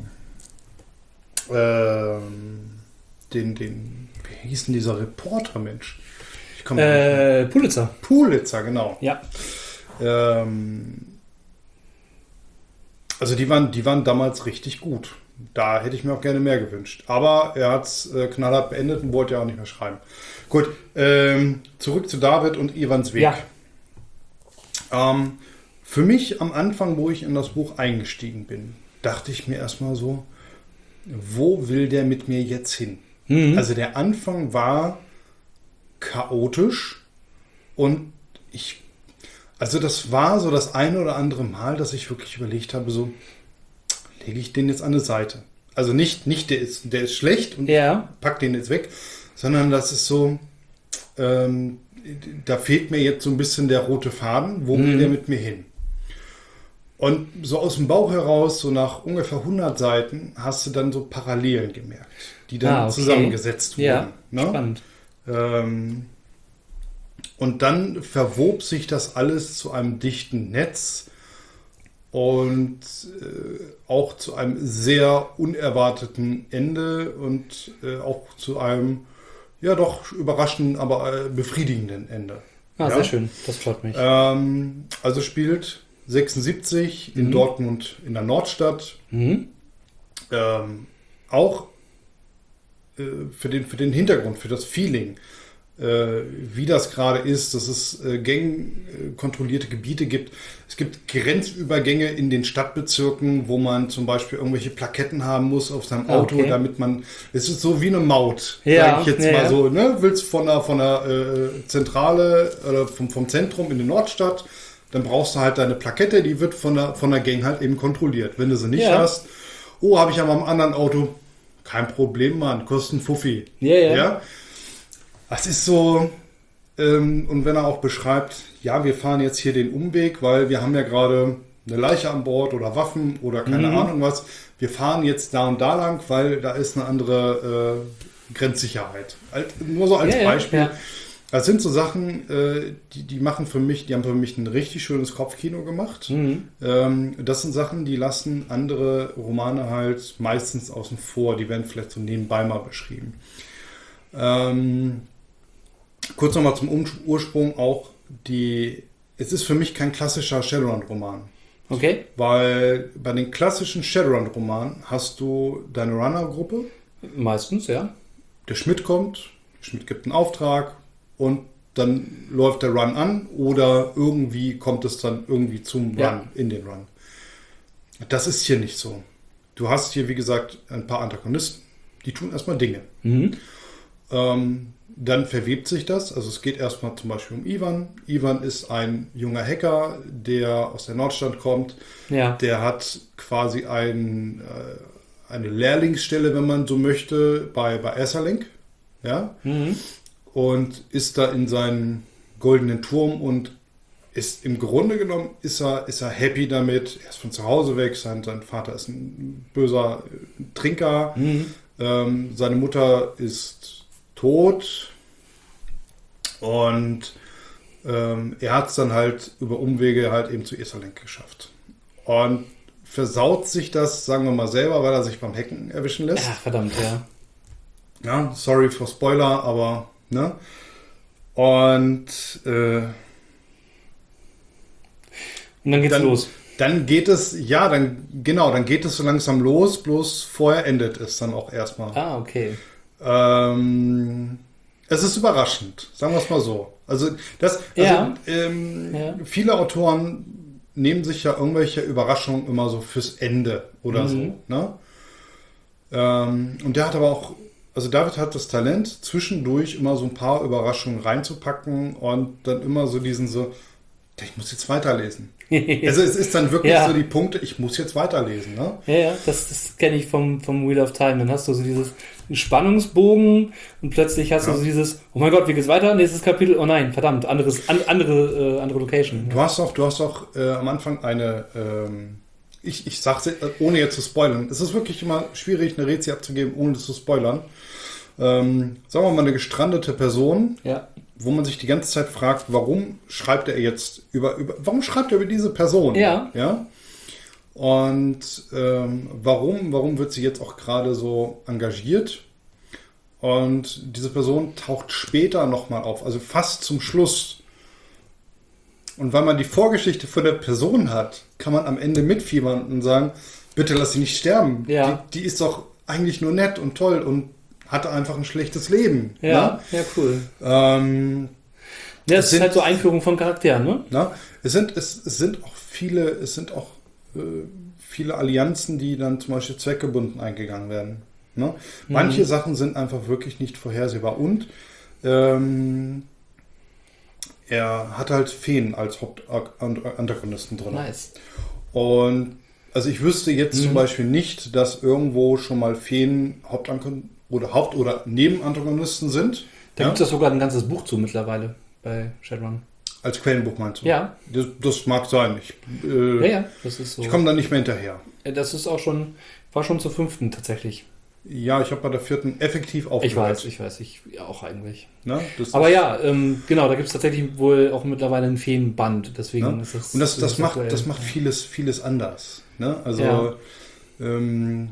ähm, den, den, wie hieß denn dieser Reporter, Mensch? Ich komme Äh, Pulitzer. Pulitzer, genau. Ja. Ähm, also die waren, die waren damals richtig gut. Da hätte ich mir auch gerne mehr gewünscht. Aber er hat es äh, knallhart beendet und wollte ja auch nicht mehr schreiben. Gut, ähm, zurück zu David und Ivans Weg. Ja. Ähm, für mich am Anfang, wo ich in das Buch eingestiegen bin, dachte ich mir erstmal so, wo will der mit mir jetzt hin? Mhm. Also der Anfang war chaotisch und ich, also das war so das eine oder andere Mal, dass ich wirklich überlegt habe, so, lege ich den jetzt an eine Seite. Also nicht, nicht der ist, der ist schlecht und Ja. pack den jetzt weg, sondern das ist so, ähm, da fehlt mir jetzt so ein bisschen der rote Faden, wo will Mhm. der mit mir hin? Und so aus dem Bauch heraus, so nach ungefähr hundert Seiten, hast du dann so Parallelen gemerkt, die dann Ah, okay. zusammengesetzt wurden. Ja, ne? spannend. Ähm, und dann verwob sich das alles zu einem dichten Netz und äh, auch zu einem sehr unerwarteten Ende und äh, auch zu einem, ja doch überraschenden, aber äh, befriedigenden Ende. Ah, ja? sehr schön. Das freut mich. Ähm, also spielt sechsundsiebzig in Mhm. Dortmund in der Nordstadt. Mhm. Ähm, auch äh, für, den, für den Hintergrund, für das Feeling, äh, wie das gerade ist, dass es äh, gangkontrollierte Gebiete gibt. Es gibt Grenzübergänge in den Stadtbezirken, wo man zum Beispiel irgendwelche Plaketten haben muss auf seinem Auto, Okay. damit man, es ist so wie eine Maut, Ja, sage ich jetzt ja, mal ja. so, ne? Willst von der, von der äh, Zentrale oder vom, vom Zentrum in die Nordstadt, dann brauchst du halt deine Plakette, die wird von der, von der Gang halt eben kontrolliert. Wenn du sie nicht Ja. hast, oh, habe ich aber am anderen Auto, kein Problem, Mann, kostet ein Fuffi. Ja, ja. Ja? Das ist so, Ähm, und wenn er auch beschreibt, ja, wir fahren jetzt hier den Umweg, weil wir haben ja gerade eine Leiche an Bord oder Waffen oder keine Mhm. Ahnung was. Wir fahren jetzt da und da lang, weil da ist eine andere äh, Grenzsicherheit. Halt, nur so als Ja, ja, Beispiel. ja. Das sind so Sachen, äh, die, die machen für mich, die haben für mich ein richtig schönes Kopfkino gemacht. Mhm. Ähm, das sind Sachen, die lassen andere Romane halt meistens außen vor. Die werden vielleicht so nebenbei mal beschrieben. Ähm, kurz nochmal zum um Ursprung auch die, es ist für mich kein klassischer Shadowrun-Roman. Okay. Weil bei den klassischen Shadowrun-Romanen hast du deine Runner-Gruppe, Meistens, ja. der Schmidt kommt, der Schmidt gibt einen Auftrag und dann läuft der Run an oder irgendwie kommt es dann irgendwie zum Run, Ja. in den Run. Das ist hier nicht so. Du hast hier, wie gesagt, ein paar Antagonisten, die tun erstmal Dinge. Mhm. Ähm, dann verwebt sich das. Also es geht erstmal zum Beispiel um Ivan. Ivan ist ein junger Hacker, der aus der Nordstadt kommt. Ja. Der hat quasi ein, äh, eine Lehrlingsstelle, wenn man so möchte, bei, bei Esserlink. Ja? Mhm. Und ist da in seinem goldenen Turm und ist im Grunde genommen ist er, ist er happy damit. Er ist von zu Hause weg. Sein, sein Vater ist ein böser Trinker. Mhm. Ähm, seine Mutter ist tot und ähm, er hat es dann halt über Umwege halt eben zu Esserlink geschafft. Und versaut sich das, sagen wir mal selber, weil er sich beim Hacken erwischen lässt. Ach, verdammt, ja. Ja, sorry for Spoiler, aber ne? Und äh, Und dann geht's dann, los. Dann geht es, ja, dann genau, dann geht es so langsam los, bloß vorher endet es dann auch erstmal. Ah, okay. Ähm, es ist überraschend, sagen wir es mal so. Also, das, also Ja. ähm, Ja. viele Autoren nehmen sich ja irgendwelche Überraschungen immer so fürs Ende oder Mhm. so. Ne? Ähm, und der hat aber auch, also David hat das Talent, zwischendurch immer so ein paar Überraschungen reinzupacken und dann immer so diesen so, ich muss jetzt weiterlesen. Also es ist dann wirklich Ja. so die Punkte, ich muss jetzt weiterlesen. Ne? Ja, ja, das, das kenne ich vom, vom Wheel of Time. Dann hast du so dieses Spannungsbogen und plötzlich hast Ja. du so dieses, oh mein Gott, wie geht's weiter? Nächstes Kapitel, oh nein, verdammt, anderes, an, andere, äh, andere Location. Du hast auch, du hast auch äh, am Anfang eine, ähm, ich, ich sag's äh, ohne jetzt zu spoilern, es ist wirklich immer schwierig, eine Rätsel abzugeben, ohne das zu spoilern. Ähm, sagen wir mal, eine gestrandete Person, Ja. wo man sich die ganze Zeit fragt, warum schreibt er jetzt über, über warum schreibt er über diese Person? Ja. Ja? Und ähm, warum, warum wird sie jetzt auch gerade so engagiert? Und diese Person taucht später nochmal auf, also fast zum Schluss. Und weil man die Vorgeschichte von der Person hat, kann man am Ende mitfiebern und sagen, bitte lass sie nicht sterben. Ja. Die, die ist doch eigentlich nur nett und toll und hatte einfach ein schlechtes Leben. Ja, ja, cool. Ne? Ähm, Ja, es Es ist sind- halt so Einführung von Charakteren, ne? na, es, sind, es, es sind auch viele, es sind auch äh, viele Allianzen, die dann zum Beispiel zweckgebunden eingegangen werden. Ne? Manche Mhm. Sachen sind einfach wirklich nicht vorhersehbar. Und ähm, er hat halt Feen als Hauptantagonisten drin. Nice. Und also ich wüsste jetzt Mhm. zum Beispiel nicht, dass irgendwo schon mal Feen Hauptankon oder Haupt- oder Nebenantagonisten sind. Da Ja? gibt es sogar ein ganzes Buch zu mittlerweile bei Shadowrun. Als Quellenbuch meinst du? Ja. Das, das mag sein. Ich, äh, Ja, ja, das ist so. ich komme da nicht mehr hinterher. Äh, Das ist auch schon, war schon zur fünften tatsächlich. Ja, ich habe bei der vierten effektiv Ich aufgehört. weiß, ich weiß, ich ja, auch eigentlich. Ne? Das Aber ist- ja, ähm, genau, da gibt es tatsächlich wohl auch mittlerweile einen Feenband. Deswegen Ne? ist das. Und das, das, ist macht, aktuell. das macht vieles, vieles anders. Ne? Also Ja. ähm,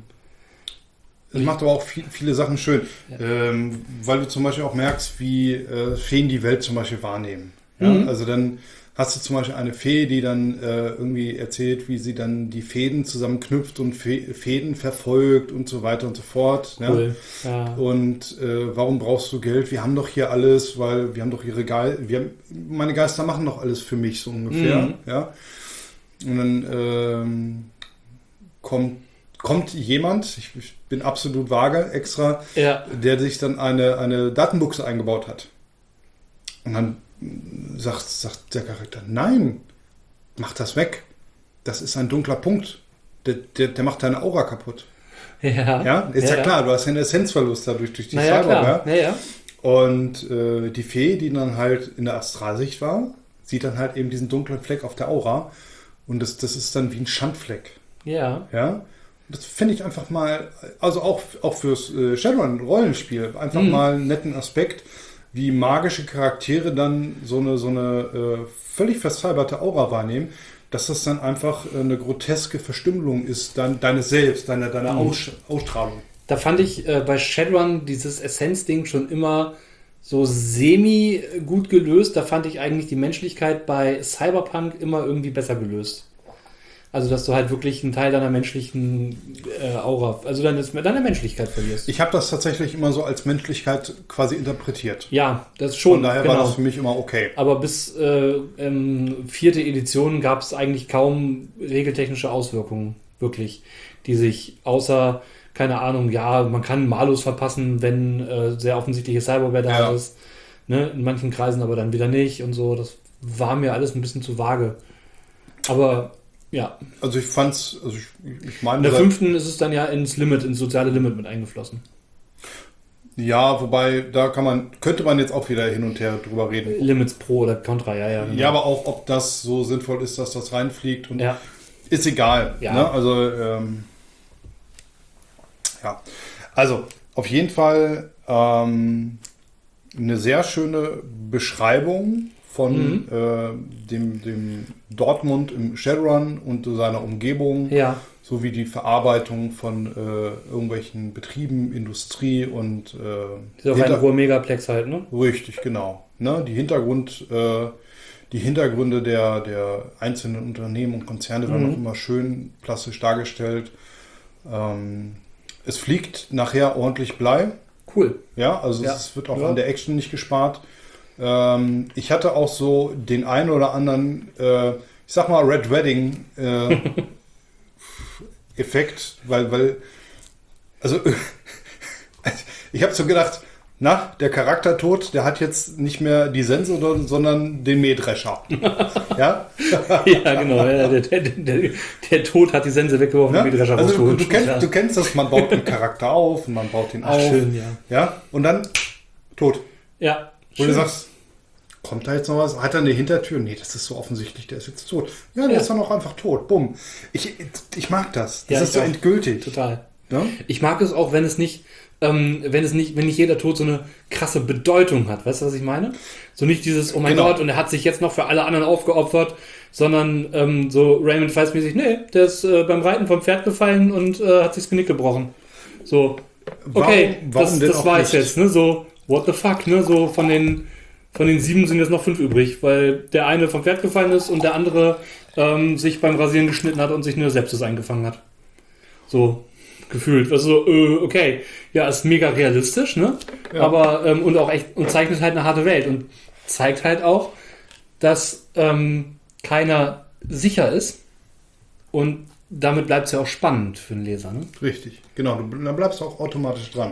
es macht aber auch viel, viele Sachen schön. Ja. Ähm, weil du zum Beispiel auch merkst, wie äh, Feen die Welt zum Beispiel wahrnehmen. Ja? Mhm. Also dann hast du zum Beispiel eine Fee, die dann äh, irgendwie erzählt, wie sie dann die Fäden zusammenknüpft und Fe Fäden verfolgt und so weiter und so fort. Ne? Cool. Ja. Und äh, warum brauchst du Geld? Wir haben doch hier alles, weil wir haben doch ihre Geister, wir haben, meine Geister machen doch alles für mich, so ungefähr. Mhm. Ja? Und dann ähm, kommt, kommt jemand, ich, ich bin absolut vage, extra, ja. der sich dann eine, eine Datenbuchse eingebaut hat. Und dann sagt, sagt der Charakter, nein, mach das weg. Das ist ein dunkler Punkt. Der, der, der macht deine Aura kaputt. Ja. Ja, ist ja, klar, du hast ja einen Essenzverlust dadurch durch die Naja, Cyber. klar. Ja? Ja, ja. Und äh, die Fee, die dann halt in der Astralsicht war, sieht dann halt eben diesen dunklen Fleck auf der Aura. Und das, das ist dann wie ein Schandfleck. Ja. Ja. Das finde ich einfach mal, also auch, auch fürs äh, Shadowrun-Rollenspiel, einfach mhm. mal einen netten Aspekt, wie magische Charaktere dann so eine, so eine äh, völlig verzauberte Aura wahrnehmen, dass das dann einfach eine groteske Verstümmelung ist, dann deines Selbst, deiner, deiner mhm. Aus, Ausstrahlung. Da fand ich äh, bei Shadowrun dieses Essenz-Ding schon immer so semi gut gelöst. Da fand ich eigentlich die Menschlichkeit bei Cyberpunk immer irgendwie besser gelöst. Also, dass du halt wirklich einen Teil deiner menschlichen äh, Aura, also deine, deine Menschlichkeit verlierst. Ich habe das tatsächlich immer so als Menschlichkeit quasi interpretiert. Ja, das schon. Von daher genau. war das für mich immer okay. Aber bis äh, ähm, vierte Edition gab es eigentlich kaum regeltechnische Auswirkungen, wirklich, die sich außer, keine Ahnung, ja, man kann Malus verpassen, wenn äh, sehr offensichtliche Cyberware da ja. ist. Ne? In manchen Kreisen aber dann wieder nicht und so. Das war mir alles ein bisschen zu vage. Aber ja. Also ich fand's, also ich, ich meine... In der fünften ist es dann ja ins Limit, ins soziale Limit mit eingeflossen. Ja, wobei, da kann man, könnte man jetzt auch wieder hin und her drüber reden. Limits Pro oder Contra, ja, ja. Genau. Ja, aber auch, ob das so sinnvoll ist, dass das reinfliegt und ja. ist egal. Ja. Ne? Also, ähm, ja. Also, auf jeden Fall ähm, eine sehr schöne Beschreibung von mhm. äh, dem, dem Dortmund im Shadowrun und seiner Umgebung, ja. sowie die Verarbeitung von äh, irgendwelchen Betrieben, Industrie und äh, ist auch ein hoher Megaplex halt, ne? Richtig, genau. Ne? Die Hintergrund, äh, die Hintergründe der, der einzelnen Unternehmen und Konzerne werden mhm. auch immer schön plastisch dargestellt. Ähm, es fliegt nachher ordentlich Blei. Cool. Ja, also ja. es wird auch ja. an der Action nicht gespart. Ähm, ich hatte auch so den einen oder anderen, äh, ich sag mal, Red Wedding äh, Effekt, weil, weil, also ich habe so gedacht, na, der Charaktertod, der hat jetzt nicht mehr die Sense, sondern den Mähdrescher. ja? ja, genau. Ja, der, der, der, der Tod hat die Sense weggeworfen, ja? den Mähdrescher also du, rausgeholt. du, kennst, ja. du kennst das, man baut einen Charakter auf und man baut ihn Ach, auf. Schön, ja. ja. Und dann tot. Ja. Wo du sagst, kommt da jetzt noch was? Hat er eine Hintertür? Nee, das ist so offensichtlich, der ist jetzt tot. Ja, der ja. ist dann auch einfach tot. Bumm. Ich, ich mag das. Das ja, ist so auch. endgültig. Total. Ja? Ich mag es auch, wenn es nicht, ähm, wenn es nicht, wenn nicht jeder Tod so eine krasse Bedeutung hat. Weißt du, was ich meine? So nicht dieses, oh mein genau. Gott, und er hat sich jetzt noch für alle anderen aufgeopfert, sondern ähm, so Raymond Weiss-mäßig, nee, der ist äh, beim Reiten vom Pferd gefallen und äh, hat sich das Genick gebrochen. So, okay, warum, warum das, das war es jetzt, ne? So, what the fuck, ne? So von den Von den sieben sind jetzt noch fünf übrig, weil der eine vom Pferd gefallen ist und der andere ähm, sich beim Rasieren geschnitten hat und sich eine Sepsis eingefangen hat. So, gefühlt. Also, äh, okay, ja, ist mega realistisch, ne? Ja. Aber, ähm, und auch echt, und zeichnet halt eine harte Welt und zeigt halt auch, dass ähm, keiner sicher ist und damit bleibt es ja auch spannend für den Leser, ne? Richtig, genau. Du, dann bleibst du auch automatisch dran.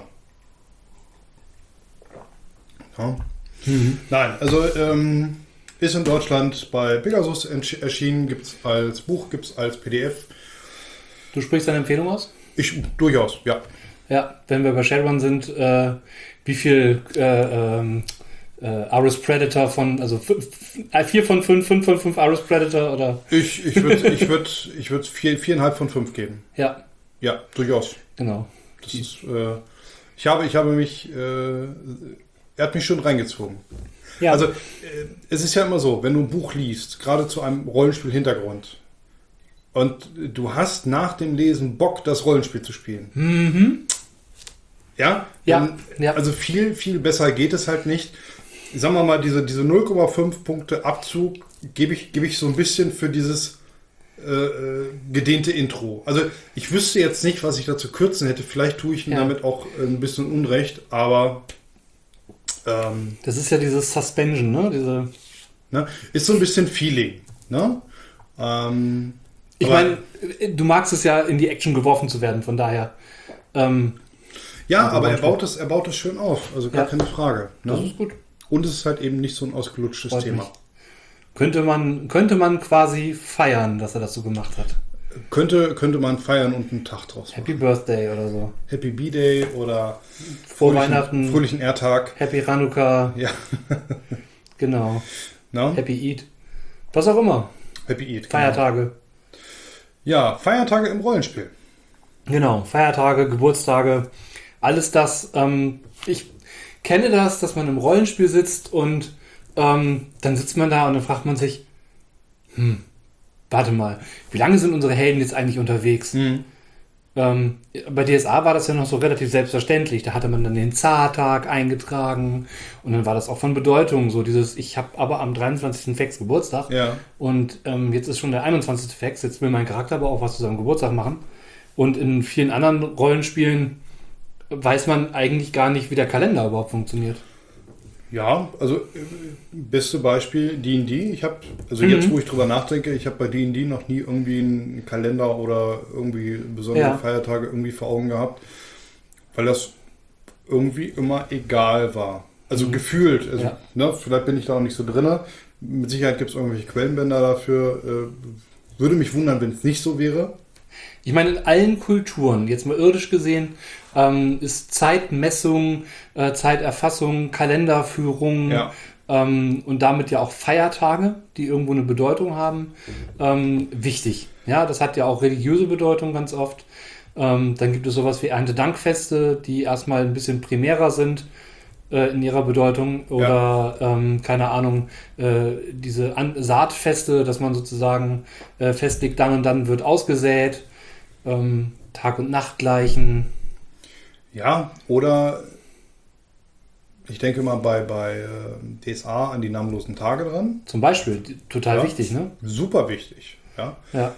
Ja. Mhm. Nein, also ähm, ist in Deutschland bei Pegasus erschienen, gibt es als Buch, gibt es als P D F. Du sprichst deine Empfehlung aus? Ich, durchaus, ja. Ja, wenn wir bei Shadowrun sind, äh, wie viel äh, ähm, äh, Ares Predator von, also vier von fünf, fünf von fünf Ares Predator oder? Ich, ich würde ich würd, ich würd vier, viereinhalb von fünf geben. Ja. Ja, durchaus. Genau. Das ist, äh, ich, habe, ich habe mich, äh, er hat mich schon reingezogen. Ja. Also, äh, es ist ja immer so, wenn du ein Buch liest, gerade zu einem Rollenspiel-Hintergrund, und du hast nach dem Lesen Bock, das Rollenspiel zu spielen. Mhm. Ja? Ja. Dann, ja. Also viel, viel besser geht es halt nicht. Sagen wir mal, diese, diese null Komma fünf Punkte Abzug gebe ich, gebe ich so ein bisschen für dieses äh, gedehnte Intro. Also ich wüsste jetzt nicht, was ich dazu kürzen hätte. Vielleicht tue ich ihm ja. damit auch ein bisschen Unrecht, aber ähm, das ist ja dieses Suspension, ne? Diese ne? Ist so ein bisschen Feeling. Ne? Ähm, ich meine, du magst es ja, in die Action geworfen zu werden, von daher. Ähm, ja, aber er baut, es, er baut es schön auf, also gar ja. keine Frage. Ne? Das ist gut. Und es ist halt eben nicht so ein ausgelutschtes Freut Thema. Mich. Könnte man, könnte man quasi feiern, dass er das so gemacht hat. könnte, könnte man feiern und einen Tag draus machen. Happy Birthday oder so. Happy B-Day oder Frohe fröhlichen, Weihnachten. fröhlichen Erdtag. Happy Chanukka. Ja. Genau. No? Happy Eid. Was auch immer. Happy Eid. Genau. Feiertage. Ja, Feiertage im Rollenspiel. Genau, Feiertage, Geburtstage, alles das. Ähm, ich kenne das, dass man im Rollenspiel sitzt und ähm, dann sitzt man da und dann fragt man sich, hm, warte mal, wie lange sind unsere Helden jetzt eigentlich unterwegs? Mhm. Ähm, bei D S A war das ja noch so relativ selbstverständlich. Da hatte man dann den Zartag eingetragen und dann war das auch von Bedeutung. So dieses, ich habe aber am dreiundzwanzigsten Fex Geburtstag Ja. und ähm, jetzt ist schon der einundzwanzigste Fex, jetzt will mein Charakter aber auch was zu seinem Geburtstag machen. Und in vielen anderen Rollenspielen weiß man eigentlich gar nicht, wie der Kalender überhaupt funktioniert. Ja, also äh, beste Beispiel D und D. Ich habe, also Mhm. jetzt wo ich drüber nachdenke, ich habe bei D und D noch nie irgendwie einen Kalender oder irgendwie besondere Ja. Feiertage irgendwie vor Augen gehabt, weil das irgendwie immer egal war. Also Mhm. gefühlt. Also, Ja. ne, vielleicht bin ich da auch nicht so drin. Mit Sicherheit gibt es irgendwelche Quellenbänder dafür. Äh, würde mich wundern, wenn es nicht so wäre. Ich meine, in allen Kulturen, jetzt mal irdisch gesehen, ähm, ist Zeitmessung, äh, Zeiterfassung, Kalenderführung Ja. ähm, und damit ja auch Feiertage, die irgendwo eine Bedeutung haben, ähm, wichtig. Ja, das hat ja auch religiöse Bedeutung ganz oft. Ähm, dann gibt es sowas wie Erntedankfeste, die erstmal ein bisschen primärer sind äh, in ihrer Bedeutung. Oder, ähm, keine Ahnung, äh, diese An Saatfeste, dass man sozusagen äh, festlegt, dann und dann wird ausgesät. Ähm, Tag- und Nachtgleichen. Ja, oder ich denke mal bei, bei äh, D S A an die namenlosen Tage dran. Zum Beispiel, die- total Ja. wichtig, ne? Super wichtig. Ja. Ja.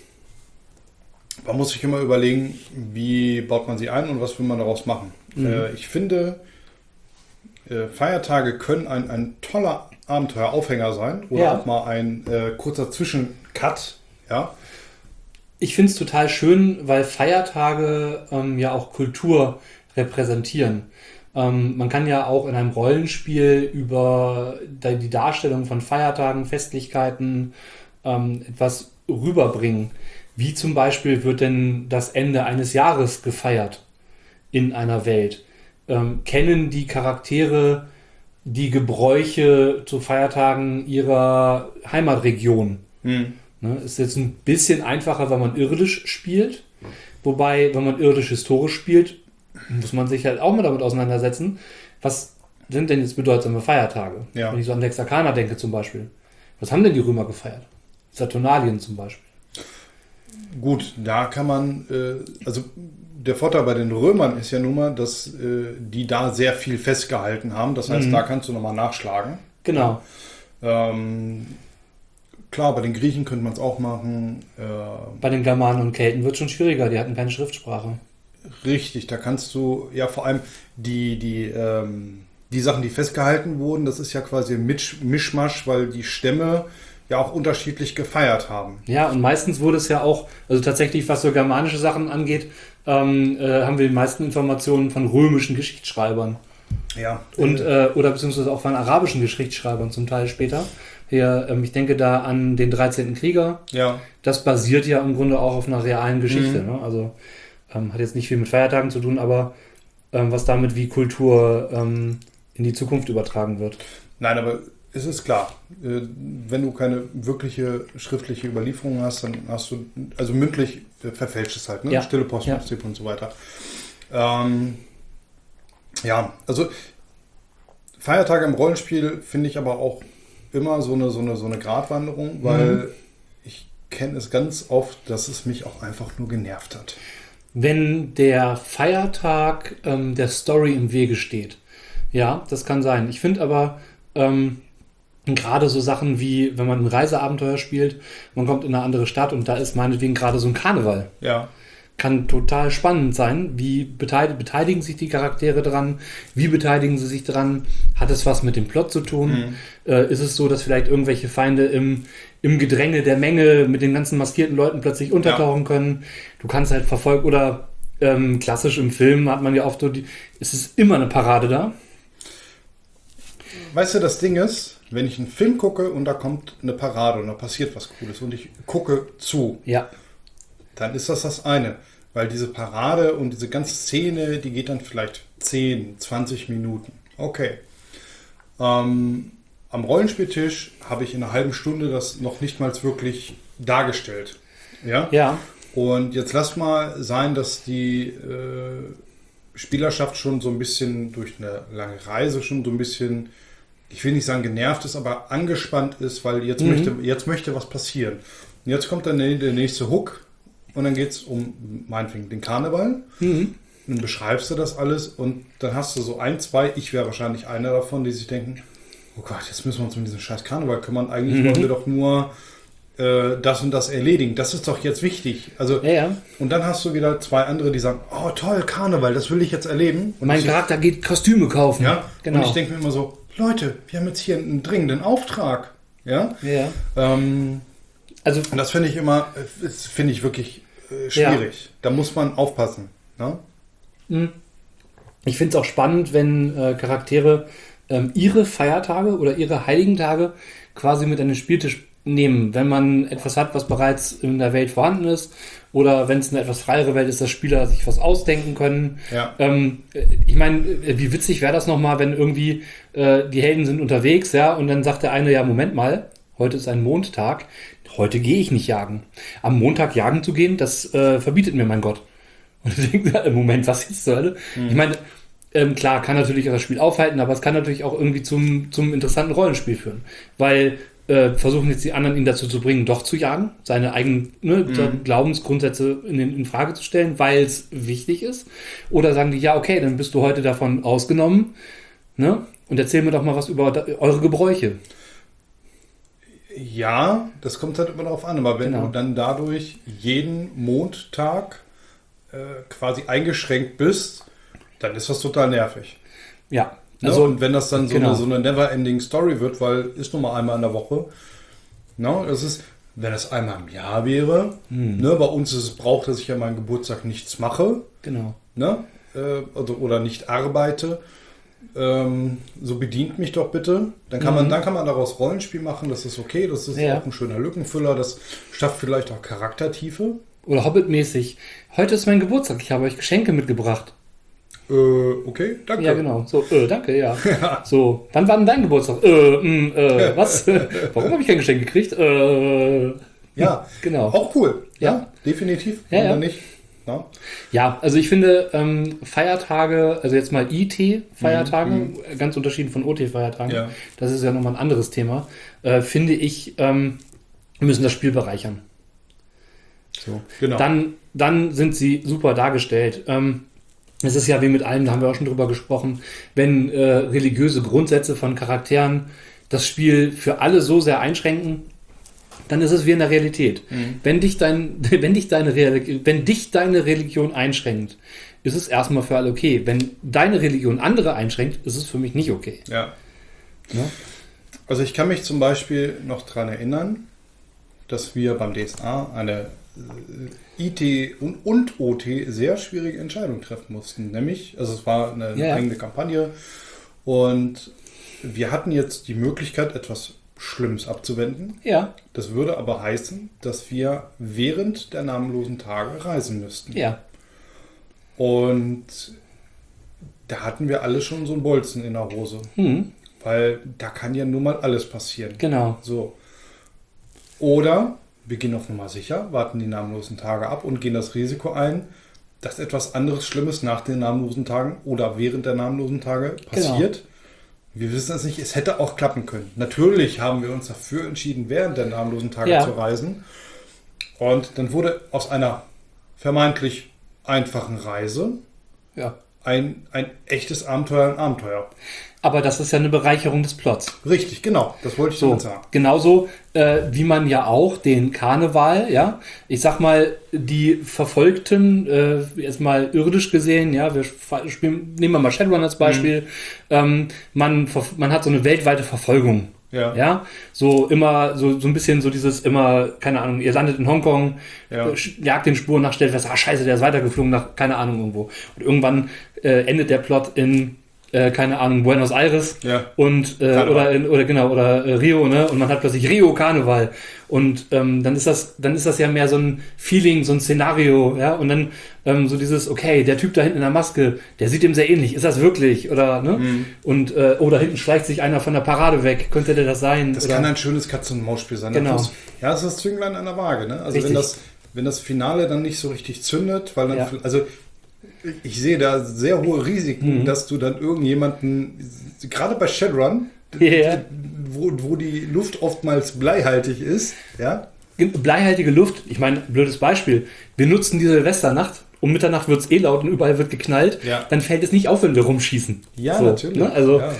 Man muss sich immer überlegen, wie baut man sie ein und was will man daraus machen. Mhm. Äh, ich finde, äh, Feiertage können ein, ein toller Abenteueraufhänger sein oder Ja. auch mal ein äh, kurzer Zwischencut. Ja. Ich finde es total schön, weil Feiertage ähm, ja auch Kultur repräsentieren. Ähm, man kann ja auch in einem Rollenspiel über da- die Darstellung von Feiertagen, Festlichkeiten ähm, etwas rüberbringen. Wie zum Beispiel wird denn das Ende eines Jahres gefeiert in einer Welt? Ähm, kennen die Charaktere die Gebräuche zu Feiertagen ihrer Heimatregion? Hm. Ne, ist jetzt ein bisschen einfacher, wenn man irdisch spielt. Wobei, wenn man irdisch historisch spielt, muss man sich halt auch mal damit auseinandersetzen. Was sind denn jetzt bedeutsame Feiertage? Ja. Wenn ich so an Lexicana denke zum Beispiel. Was haben denn die Römer gefeiert? Saturnalien zum Beispiel. Gut, da kann man, äh, also der Vorteil bei den Römern ist ja nun mal, dass äh, die da sehr viel festgehalten haben. Das heißt, Mhm. da kannst du nochmal nachschlagen. Genau. Ähm, klar, bei den Griechen könnte man es auch machen. Äh, Bei den Germanen und Kelten wird es schon schwieriger. Die hatten keine Schriftsprache. richtig, da kannst du ja vor allem die, die, ähm, die Sachen, die festgehalten wurden, das ist ja quasi ein Misch, Mischmasch, weil die Stämme ja auch unterschiedlich gefeiert haben. Ja, und meistens wurde es ja auch, also tatsächlich, was so germanische Sachen angeht, ähm, äh, haben wir die meisten Informationen von römischen Geschichtsschreibern. Ja. Und, äh, äh, oder beziehungsweise auch von arabischen Geschichtsschreibern zum Teil später. Hier, ähm, ich denke da an den dreizehnten Krieger. ja. Das basiert ja im Grunde auch auf einer realen Geschichte. Mhm. Ne? Also ähm, hat jetzt nicht viel mit Feiertagen zu tun, aber ähm, was damit wie Kultur ähm, in die Zukunft übertragen wird. Nein, aber es ist klar, äh, wenn du keine wirkliche schriftliche Überlieferung hast, dann hast du, also mündlich äh, verfälscht es halt, ne? Ja. Stille Postprinzip und so weiter. Ähm, ja, also Feiertage im Rollenspiel finde ich aber auch immer so eine, so eine, so eine Gratwanderung, weil Mhm. ich kenne es ganz oft, dass es mich auch einfach nur genervt hat. Wenn der Feiertag ähm, der Story im Wege steht. Ja, das kann sein. Ich finde aber ähm, gerade so Sachen wie, wenn man ein Reiseabenteuer spielt, man kommt in eine andere Stadt und da ist meinetwegen gerade so ein Karneval. Ja. Kann total spannend sein. Wie beteilig, beteiligen sich die Charaktere dran? Wie beteiligen sie sich dran? Hat es was mit dem Plot zu tun? Mhm. Äh, ist es so, dass vielleicht irgendwelche Feinde im, im Gedränge der Menge mit den ganzen maskierten Leuten plötzlich untertauchen können? Du kannst halt verfolgen, oder ähm, klassisch im Film hat man ja oft so, die, es ist immer eine Parade da. Weißt du, das Ding ist, wenn ich einen Film gucke und da kommt eine Parade und da passiert was Cooles und ich gucke zu, Ja. dann ist das das eine. Weil diese Parade und diese ganze Szene, die geht dann vielleicht zehn, zwanzig Minuten. Okay. Ähm, am Rollenspieltisch habe ich in einer halben Stunde das noch nicht mal wirklich dargestellt. Ja? Ja. Und jetzt lass mal sein, dass die äh, Spielerschaft schon so ein bisschen durch eine lange Reise schon so ein bisschen, ich will nicht sagen genervt ist, aber angespannt ist, weil jetzt, mhm. möchte, jetzt möchte was passieren. Und jetzt kommt dann der, der nächste Hook. Und dann geht es um, meinetwegen, den Karneval. Mhm. Dann beschreibst du das alles und dann hast du so ein, zwei, ich wäre wahrscheinlich einer davon, die sich denken, oh Gott, jetzt müssen wir uns um diesen scheiß Karneval kümmern. Eigentlich mhm. wollen wir doch nur äh, das und das erledigen. Das ist doch jetzt wichtig. Also, ja, ja. Und dann hast du wieder zwei andere, die sagen, oh toll, Karneval, das will ich jetzt erleben. Und mein ich, Charakter geht Kostüme kaufen. Ja, genau. Und ich denke mir immer so, Leute, wir haben jetzt hier einen dringenden Auftrag. Ja, ja. Ähm, also, und das finde ich immer, das finde ich wirklich schwierig. Ja. Da muss man aufpassen. Ne? Ich finde es auch spannend, wenn äh, Charaktere ähm, ihre Feiertage oder ihre heiligen Tage quasi mit an den Spieltisch nehmen. Wenn man etwas hat, was bereits in der Welt vorhanden ist oder wenn es eine etwas freiere Welt ist, dass Spieler sich was ausdenken können. Ja. Ähm, ich meine, wie witzig wäre das nochmal, wenn irgendwie äh, die Helden sind unterwegs, ja, und dann sagt der eine, ja, Moment mal, heute ist ein Mondtag, heute gehe ich nicht jagen. Am Montag jagen zu gehen, das äh, verbietet mir mein Gott. Und ich denke, im Moment, was jetzt zur Hölle? Mhm. Ich meine, ähm, klar, kann natürlich auch das Spiel aufhalten, aber es kann natürlich auch irgendwie zum, zum interessanten Rollenspiel führen. Weil äh, versuchen jetzt die anderen ihn dazu zu bringen, doch zu jagen, seine eigenen ne, mhm. Glaubensgrundsätze in, in Frage zu stellen, weil es wichtig ist. Oder sagen die, ja, okay, dann bist du heute davon ausgenommen, ne? Und erzähl mir doch mal was über da, eure Gebräuche. Ja, das kommt halt immer darauf an, aber wenn genau. du dann dadurch jeden Mondtag äh, quasi eingeschränkt bist, dann ist das total nervig. Ja. Also no? Und wenn das dann so, genau. eine, so eine never-ending Story wird, weil ist nur mal einmal in der Woche, no? Das ist, wenn es einmal im Jahr wäre, hm. ne? Bei uns ist es braucht, dass ich an meinem Geburtstag nichts mache, genau. ne? äh, also, oder nicht arbeite. Ähm, so bedient mich doch bitte. Dann kann, mhm. man, dann kann man daraus Rollenspiel machen, das ist okay, das ist ja. auch ein schöner Lückenfüller, das schafft vielleicht auch Charaktertiefe. Oder Hobbit-mäßig. Heute ist mein Geburtstag, ich habe euch Geschenke mitgebracht. Äh, okay, danke. Ja, genau. So, äh, danke, ja. ja. So, wann war denn dein Geburtstag? Äh, mh, äh, was? Warum habe ich kein Geschenk gekriegt? Äh, ja, genau. Auch cool. Ja, ja definitiv. Ja, Oder ja. nicht? Ja. ja, also ich finde ähm, Feiertage, also jetzt mal I T-Feiertage, mhm. ganz unterschieden von O T-Feiertagen, ja. das ist ja nochmal ein anderes Thema, äh, finde ich, ähm, müssen das Spiel bereichern. So. Genau. Dann, dann sind sie super dargestellt. Ähm, es ist ja wie mit allem, da haben wir auch schon drüber gesprochen, wenn äh, religiöse Grundsätze von Charakteren das Spiel für alle so sehr einschränken, dann ist es wie in der Realität. Mhm. Wenn dich dein, wenn dich deine Religion, wenn dich deine Religion einschränkt, ist es erstmal für alle okay. Wenn deine Religion andere einschränkt, ist es für mich nicht okay. Ja. Ja? Also ich kann mich zum Beispiel noch daran erinnern, dass wir beim D S A eine I T und, und O T sehr schwierige Entscheidung treffen mussten. Nämlich, also es war eine ja. eigene Kampagne und wir hatten jetzt die Möglichkeit, etwas Schlimmes abzuwenden. Ja. Das würde aber heißen, dass wir während der namenlosen Tage reisen müssten. Ja. Und da hatten wir alle schon so einen Bolzen in der Hose. Hm. Weil da kann ja nun mal alles passieren. Genau. So. Oder wir gehen auf Nummer sicher, warten die namenlosen Tage ab und gehen das Risiko ein, dass etwas anderes Schlimmes nach den namenlosen Tagen oder während der namenlosen Tage passiert. Genau. Wir wissen es nicht, es hätte auch klappen können. Natürlich haben wir uns dafür entschieden, während der namenlosen Tage ja. zu reisen. Und dann wurde aus einer vermeintlich einfachen Reise ja. ein, ein echtes Abenteuer, ein Abenteuer. Aber das ist ja eine Bereicherung des Plots. Richtig, genau. Das wollte ich so damit sagen. Genauso äh, wie man ja auch den Karneval, ja, ich sag mal, die Verfolgten, äh, erstmal irdisch gesehen, ja, wir spielen, nehmen wir mal Shadowrun als Beispiel, mhm. ähm, man, man hat so eine weltweite Verfolgung. Ja. ja, so immer, so, so ein bisschen so dieses immer, keine Ahnung, ihr landet in Hongkong, ja. jagt den Spuren nach, stellt fest, ah scheiße, der ist weitergeflogen nach, keine Ahnung, irgendwo. Und irgendwann äh, endet der Plot in äh, keine Ahnung, Buenos Aires Ja. und äh, oder, in, oder genau, oder äh, Rio, ne? Und man hat plötzlich Rio Karneval. Und ähm, dann ist das, dann ist das ja mehr so ein Feeling, so ein Szenario, ja, und dann ähm, so dieses, okay, der Typ da hinten in der Maske, der sieht dem sehr ähnlich, ist das wirklich? Oder, ne? Mhm. Und, äh, oh, da hinten schleicht sich einer von der Parade weg, könnte der das sein? Das oder? kann ein schönes Katz-und-Maus-Spiel sein. Genau. Das, ja, das ist das Zünglein an der Waage, ne? Also Richtig. wenn das, wenn das Finale dann nicht so richtig zündet, weil dann, Ja. also ich sehe da sehr hohe Risiken, Mhm. dass du dann irgendjemanden, gerade bei Shadowrun, Ja. wo, wo die Luft oftmals bleihaltig ist, ja, Bleihaltige Luft, ich meine, blödes Beispiel. Wir nutzen die Silvesternacht, um Mitternacht wird es eh laut und überall wird geknallt. Ja. Dann fällt es nicht auf, wenn wir rumschießen. ja, So, natürlich. Ne? Also, ja.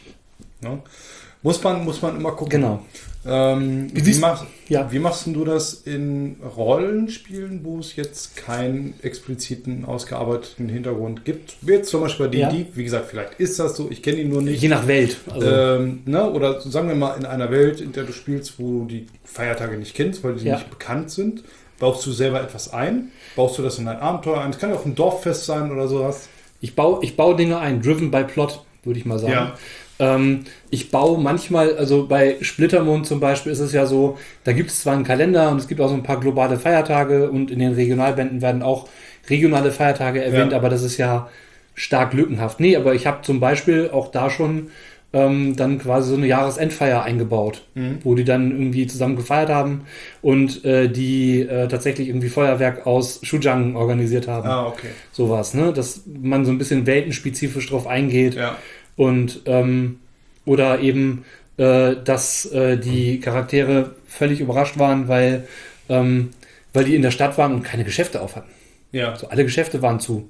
Ja. Muss man, muss man immer gucken. genau. Ähm, Wie wie, siehst- machst, ja. wie machst denn du das in Rollenspielen, wo es jetzt keinen expliziten, ausgearbeiteten Hintergrund gibt? Wie jetzt zum Beispiel bei D und D, Ja. wie gesagt, vielleicht ist das so, ich kenne ihn nur nicht. Je nach Welt. Also, Ähm, ne? Oder sagen wir mal in einer Welt, in der du spielst, wo du die Feiertage nicht kennst, weil die Ja. nicht bekannt sind. Baust du selber etwas ein? Baust du das in ein Abenteuer ein? Es kann ja auch ein Dorffest sein oder sowas. ich baue ich baue Dinge ein, driven by plot, würde ich mal sagen. Ja. Ähm, ich baue manchmal, also bei Splittermond zum Beispiel ist es ja so, da gibt es zwar einen Kalender und es gibt auch so ein paar globale Feiertage und in den Regionalbänden werden auch regionale Feiertage erwähnt, Ja. aber das ist ja stark lückenhaft. Nee, aber ich habe zum Beispiel auch da schon ähm, dann quasi so eine Jahresendfeier eingebaut, Mhm. wo die dann irgendwie zusammen gefeiert haben und äh, die äh, tatsächlich irgendwie Feuerwerk aus Shujang organisiert haben. Ah, okay. Sowas, ne? Dass man so ein bisschen weltenspezifisch drauf eingeht. Ja. Und ähm, oder eben, äh, dass äh, die Charaktere völlig überrascht waren, weil, ähm, weil die in der Stadt waren und keine Geschäfte auf hatten. Ja. Also alle Geschäfte waren zu.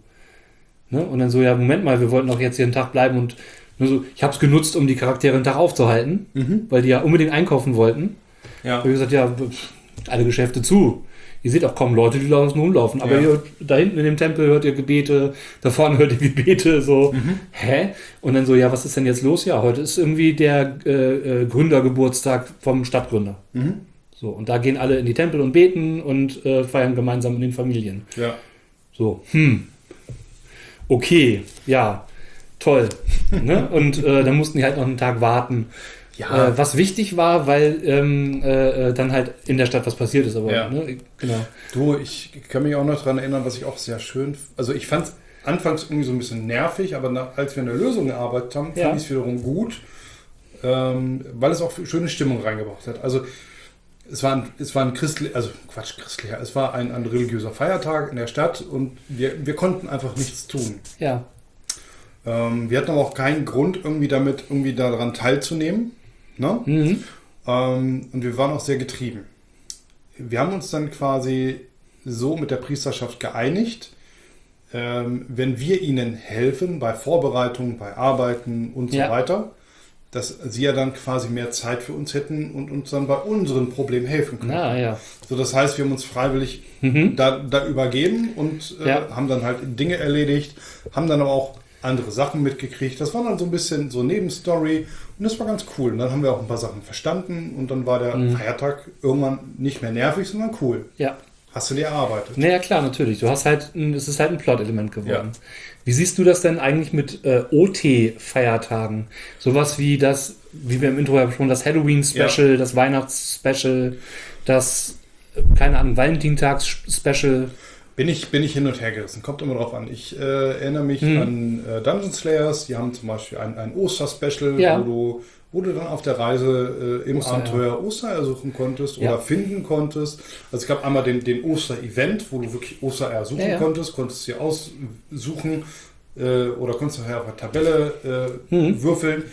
Ne? Und dann so, ja, Moment mal, wir wollten doch jetzt hier einen Tag bleiben und nur so, ich habe es genutzt, um die Charaktere einen Tag aufzuhalten, Mhm. weil die ja unbedingt einkaufen wollten. Ja. Da habe ich gesagt, ja, pf, alle Geschäfte zu. Ihr seht auch kaum Leute, die draußen rumlaufen. Aber Ja. hier, da hinten in dem Tempel hört ihr Gebete, da vorne hört ihr Gebete, so, Mhm. hä? Und dann so, ja, was ist denn jetzt los? Ja, heute ist irgendwie der äh, äh, Gründergeburtstag vom Stadtgründer. Mhm. So, und da gehen alle in die Tempel und beten und äh, feiern gemeinsam in den Familien. Ja. So, hm. Okay, ja, toll. ne? Und äh, dann mussten die halt noch einen Tag warten. Ja. Äh, was wichtig war, weil ähm, äh, äh, dann halt in der Stadt was passiert ist. Aber, Ja. ne? Genau. Du, ich kann mich auch noch daran erinnern, was ich auch sehr schön, also ich fand es anfangs irgendwie so ein bisschen nervig, aber nach, als wir an der Lösung gearbeitet haben, Ja. fand ich es wiederum gut, ähm, weil es auch schöne Stimmung reingebracht hat. Also es war ein, es war ein christlicher, also Quatsch, christlicher, es war ein, ein religiöser Feiertag in der Stadt und wir, wir konnten einfach nichts tun. Ja. Ähm, wir hatten aber auch keinen Grund, irgendwie damit irgendwie daran teilzunehmen. Ne? Mhm. Ähm, und wir waren auch sehr getrieben. Wir haben uns dann quasi so mit der Priesterschaft geeinigt, ähm, wenn wir ihnen helfen bei Vorbereitungen, bei Arbeiten und so Ja. weiter, dass sie ja dann quasi mehr Zeit für uns hätten und uns dann bei unseren Problemen helfen können. Na ja. So, das heißt, wir haben uns freiwillig Mhm. da, da übergeben und äh, Ja. haben dann halt Dinge erledigt, haben dann aber auch andere Sachen mitgekriegt. Das war dann so ein bisschen so Nebenstory und das war ganz cool. Und dann haben wir auch ein paar Sachen verstanden und dann war der Mhm. Feiertag irgendwann nicht mehr nervig, sondern cool. Ja. Hast du dir erarbeitet? Naja, klar, natürlich. Du hast halt, ein- es ist halt ein Plot-Element geworden. Wie siehst du das denn eigentlich mit äh, O T-Feiertagen? Sowas wie das, wie wir im Intro ja schon, das Halloween-Special, das Weihnachts-Special, das, äh, keine Ahnung, Valentintags-Special. Bin ich, bin ich hin und her gerissen. Kommt immer drauf an. Ich äh, erinnere mich Mhm. an äh, Dungeon Slayers. Die haben zum Beispiel ein, ein Oster-Special, Ja. wo, du, wo du dann auf der Reise äh, im Ostereier. Abenteuer Ostereier suchen konntest Ja. oder finden konntest. Also es gab einmal den, den Oster-Event, wo du wirklich Ostereier suchen Ja, ja. konntest, konntest sie aussuchen äh, oder konntest nachher auf der Tabelle äh, Mhm. würfeln.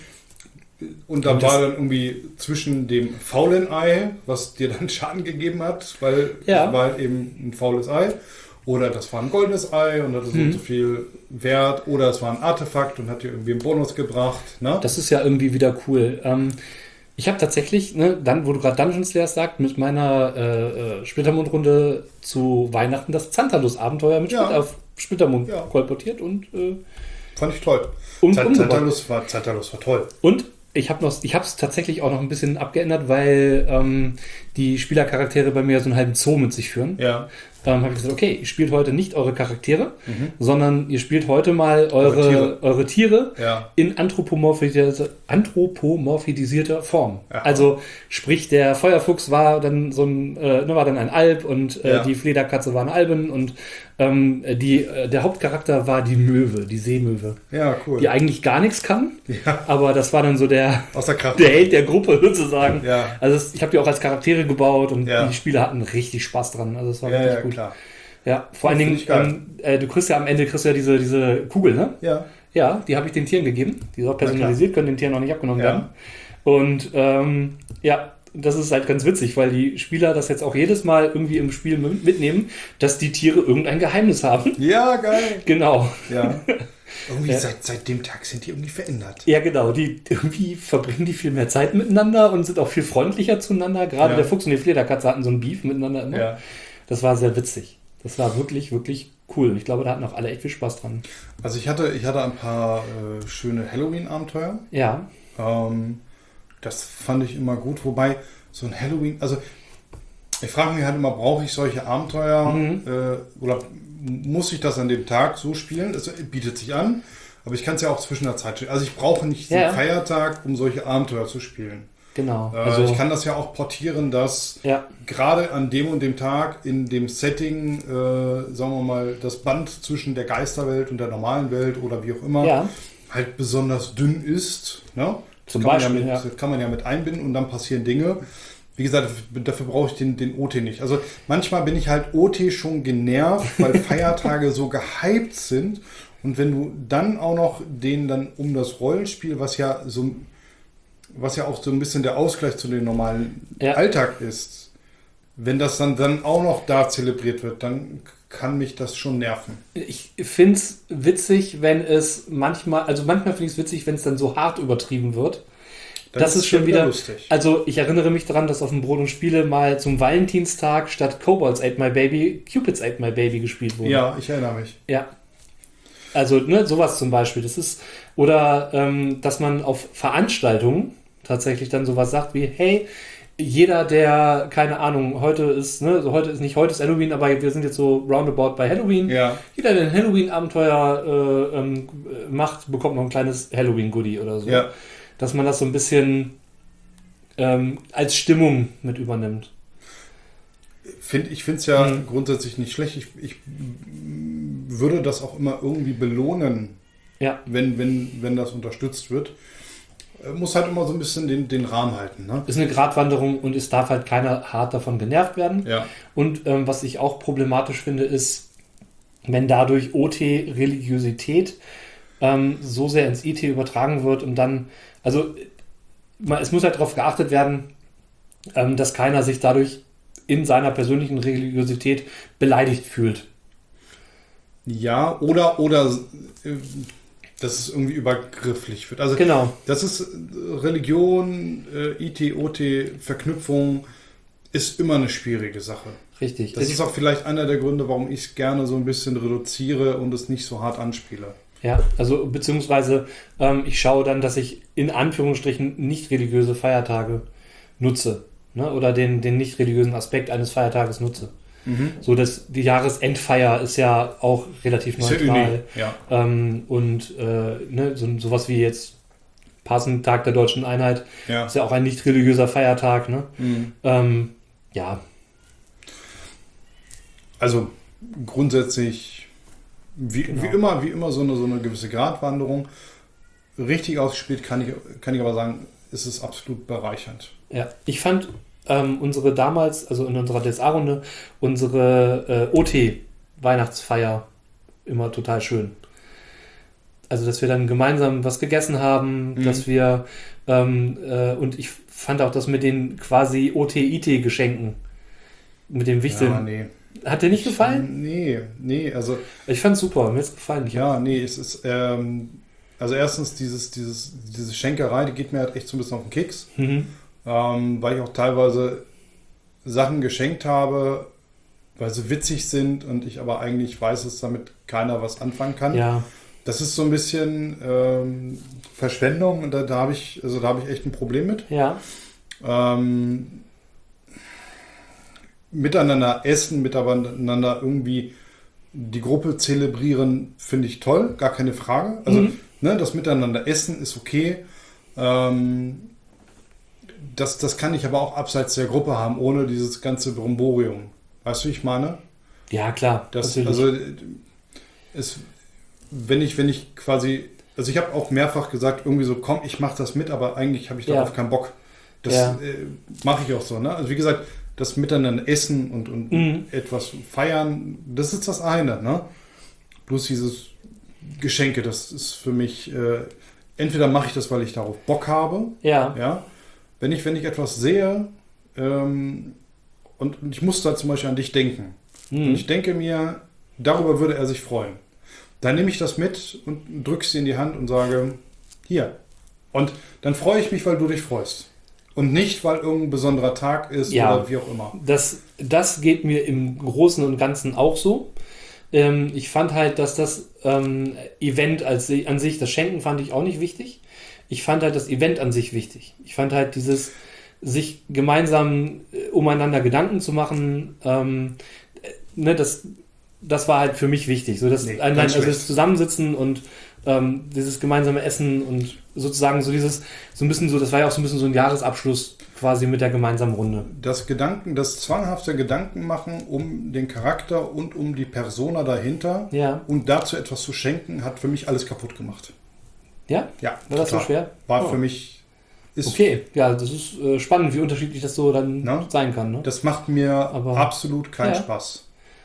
Und da Und das- war dann irgendwie zwischen dem faulen Ei, was dir dann Schaden gegeben hat, weil Ja. es war halt eben ein faules Ei. Oder das war ein goldenes Ei und hatte so Mhm. und so viel Wert. Oder es war ein Artefakt und hat dir irgendwie einen Bonus gebracht. Ne? Das ist ja irgendwie wieder cool. Ähm, ich habe tatsächlich, ne, dann, wo du gerade Dungeon Slayers sagst, mit meiner äh, äh, Splittermond-Runde zu Weihnachten das Xantalus-Abenteuer mit Ja. Splitter, auf Splittermond Ja. kolportiert und, äh, Fand ich toll. und Zeit- umgebaut. Zeitalus war, Zeitalus war toll. Und ich habe noch, ich habe es tatsächlich auch noch ein bisschen abgeändert, weil ähm, die Spielercharaktere bei mir so einen halben Zoo mit sich führen. Ja. Ähm, habe ich gesagt, okay, ihr spielt heute nicht eure Charaktere, mhm. sondern ihr spielt heute mal eure, eure Tiere, eure Tiere ja. in anthropomorphisierte, anthropomorphisierter Form. Ja. Also sprich, der Feuerfuchs war dann so ein, äh, war dann ein Alb und äh, ja. die Flederkatze war eine Albin und ähm, die, äh, der Hauptcharakter war die Möwe, die Seemöwe. Ja, cool. Die eigentlich gar nichts kann, ja. aber das war dann so der, Außer Kraft. der Held der Gruppe sozusagen. Ja. Also das, ich habe die auch als Charaktere gebaut und ja. die Spieler hatten richtig Spaß dran. Also das war ja, wirklich ja, gut. Klar. Ja, vor allen Dingen, ähm, äh, du kriegst ja am Ende kriegst du ja diese, diese Kugel, ne? Ja. Ja, die habe ich den Tieren gegeben. Die ist auch personalisiert, können den Tieren auch nicht abgenommen ja. werden. Und ähm, ja, das ist halt ganz witzig, weil die Spieler das jetzt auch jedes Mal irgendwie im Spiel mitnehmen, dass die Tiere irgendein Geheimnis haben. Ja, geil. Genau. Ja. Irgendwie ja. seit, seit dem Tag sind die irgendwie verändert. Ja, genau. Die irgendwie verbringen die viel mehr Zeit miteinander und sind auch viel freundlicher zueinander. Gerade ja. der Fuchs und die Flederkatze hatten so ein Beef miteinander immer. Ja. Das war sehr witzig. Das war wirklich, wirklich cool. Ich glaube, da hatten auch alle echt viel Spaß dran. Also ich hatte, ich hatte ein paar äh, schöne Halloween-Abenteuer. Ja. Ähm, das fand ich immer gut. Wobei so ein Halloween, also ich frage mich halt immer, brauche ich solche Abenteuer mhm. äh, oder muss ich das an dem Tag so spielen? Es bietet sich an, aber ich kann es ja auch zwischen der Zeit spielen. Also ich brauche nicht ja. den Feiertag, um solche Abenteuer zu spielen. Genau. Äh, also, ich kann das ja auch portieren, dass ja. gerade an dem und dem Tag in dem Setting, äh, sagen wir mal, das Band zwischen der Geisterwelt und der normalen Welt oder wie auch immer ja. halt besonders dünn ist. Ne? Zum kann Beispiel, man ja mit, ja. Das kann man ja mit einbinden und dann passieren Dinge. Wie gesagt, dafür, dafür brauche ich den, den O T nicht. Also manchmal bin ich halt O T schon genervt, weil Feiertage so gehypt sind. Und wenn du dann auch noch den dann um das Rollenspiel, was ja so was ja auch so ein bisschen der Ausgleich zu dem normalen ja. Alltag ist, wenn das dann, dann auch noch da zelebriert wird, dann kann mich das schon nerven. Ich finde es witzig, wenn es manchmal, also manchmal finde ich es witzig, wenn es dann so hart übertrieben wird. Das, das ist, ist schon wieder lustig. Also ich erinnere mich daran, dass auf dem Brot und Spiele mal zum Valentinstag statt Kobolds Ate My Baby Cupids Ate My Baby gespielt wurde. Ja, ich erinnere mich. Ja. Also ne, sowas zum Beispiel. Das ist, oder ähm, dass man auf Veranstaltungen tatsächlich dann sowas sagt wie, hey, jeder, der, keine Ahnung, heute ist, ne, so heute ist nicht, heute ist Halloween, aber wir sind jetzt so roundabout bei Halloween. Ja. Jeder, der ein Halloween-Abenteuer äh, ähm, macht, bekommt noch ein kleines Halloween-Goodie oder so. Ja. Dass man das so ein bisschen ähm, als Stimmung mit übernimmt. Find, ich finde es ja mhm. grundsätzlich nicht schlecht. Ich, ich würde das auch immer irgendwie belohnen, ja. wenn, wenn, wenn das unterstützt wird. Muss halt immer so ein bisschen den, den Rahmen halten. Ne? Ist eine Gratwanderung und es darf halt keiner hart davon genervt werden. Ja. Und ähm, was ich auch problematisch finde, ist, wenn dadurch O T-Religiosität ähm, so sehr ins I T übertragen wird und dann, also es muss halt darauf geachtet werden, ähm, dass keiner sich dadurch in seiner persönlichen Religiosität beleidigt fühlt. Ja, oder, oder äh, dass es irgendwie übergrifflich wird. Also genau. Das ist Religion, äh, I T, O T, Verknüpfung ist immer eine schwierige Sache. Richtig. Das ich ist auch vielleicht einer der Gründe, warum ich es gerne so ein bisschen reduziere und es nicht so hart anspiele. Ja, also beziehungsweise ähm, ich schaue dann, dass ich in Anführungsstrichen nicht religiöse Feiertage nutze, ne? Oder den, den nicht religiösen Aspekt eines Feiertages nutze. Mhm. So, dass die Jahresendfeier ist ja auch relativ neutral. Ja. Ähm, und äh, ne, so, sowas wie jetzt passend Tag der Deutschen Einheit ja. ist ja auch ein nicht religiöser Feiertag. Ne? Mhm. Ähm, ja. Also grundsätzlich wie, genau. wie immer, wie immer so eine, so eine gewisse Gratwanderung. Richtig ausgespielt kann ich, kann ich aber sagen, ist es absolut bereichernd. Ja, ich fand ähm, unsere damals, also in unserer D S A-Runde, unsere äh, O T-Weihnachtsfeier immer total schön. Also, dass wir dann gemeinsam was gegessen haben, mhm. dass wir ähm, äh, und ich fand auch das mit den quasi O T-I T-Geschenken, mit dem Wichteln. Ja, nee. Hat dir nicht gefallen? Nee, nee, also... Ich fand's super, mir hat's gefallen. Ich ja, nee, es ist... Ähm, also erstens, dieses, dieses, diese Schenkerei, die geht mir halt echt so ein bisschen auf den Keks. Mhm. Ähm, weil ich auch teilweise Sachen geschenkt habe, weil sie witzig sind und ich aber eigentlich weiß, dass damit keiner was anfangen kann. Ja. Das ist so ein bisschen ähm, Verschwendung und da, da habe ich, also da habe ich echt ein Problem mit. Ja. Ähm, miteinander essen, miteinander irgendwie die Gruppe zelebrieren, finde ich toll, gar keine Frage. Also Mhm. ne, das Miteinander essen ist okay. Ähm, das, das kann ich aber auch abseits der Gruppe haben, ohne dieses ganze Bromborium. Weißt du, wie ich meine? Ja, klar. Das, natürlich. also es, wenn ich, wenn ich quasi, also ich habe auch mehrfach gesagt, irgendwie so, komm, ich mache das mit, aber eigentlich habe ich darauf Ja. keinen Bock. Das Ja. äh, mache ich auch so. Ne? Also wie gesagt, das Miteinander essen und, und Mhm. etwas feiern, das ist das eine. Ne? Bloß dieses Geschenke, das ist für mich, äh, entweder mache ich das, weil ich darauf Bock habe, ja. ja. Wenn ich, wenn ich etwas sehe, ähm, und ich muss da zum Beispiel an dich denken. Und Mhm. ich denke mir, darüber würde er sich freuen. Dann nehme ich das mit und drücke es dir in die Hand und sage, hier. Und dann freue ich mich, weil du dich freust. Und nicht, weil irgendein besonderer Tag ist Ja. oder wie auch immer. Das, das geht mir im Großen und Ganzen auch so. Ähm, ich fand halt, dass das ähm, Event als, an sich, das Schenken fand ich auch nicht wichtig. Ich fand halt das Event an sich wichtig. Ich fand halt dieses, sich gemeinsam äh, umeinander Gedanken zu machen, ähm, äh, ne, das, das war halt für mich wichtig. So das, Nee, allein, ganz also schlecht. das Zusammensitzen und ähm, dieses gemeinsame Essen und sozusagen so dieses, so ein bisschen so, das war ja auch so ein bisschen so ein Jahresabschluss quasi mit der gemeinsamen Runde. Das Gedanken, das zwanghafte Gedanken machen um den Charakter und um die Persona dahinter Ja. und dazu etwas zu schenken, hat für mich alles kaputt gemacht. Ja? Ja, War das so total. schwer? War Oh. für mich, ist, Okay, ja, das ist äh, spannend, wie unterschiedlich das so dann Na? sein kann. Ne? das macht mir Aber- absolut keinen Ja. Spaß.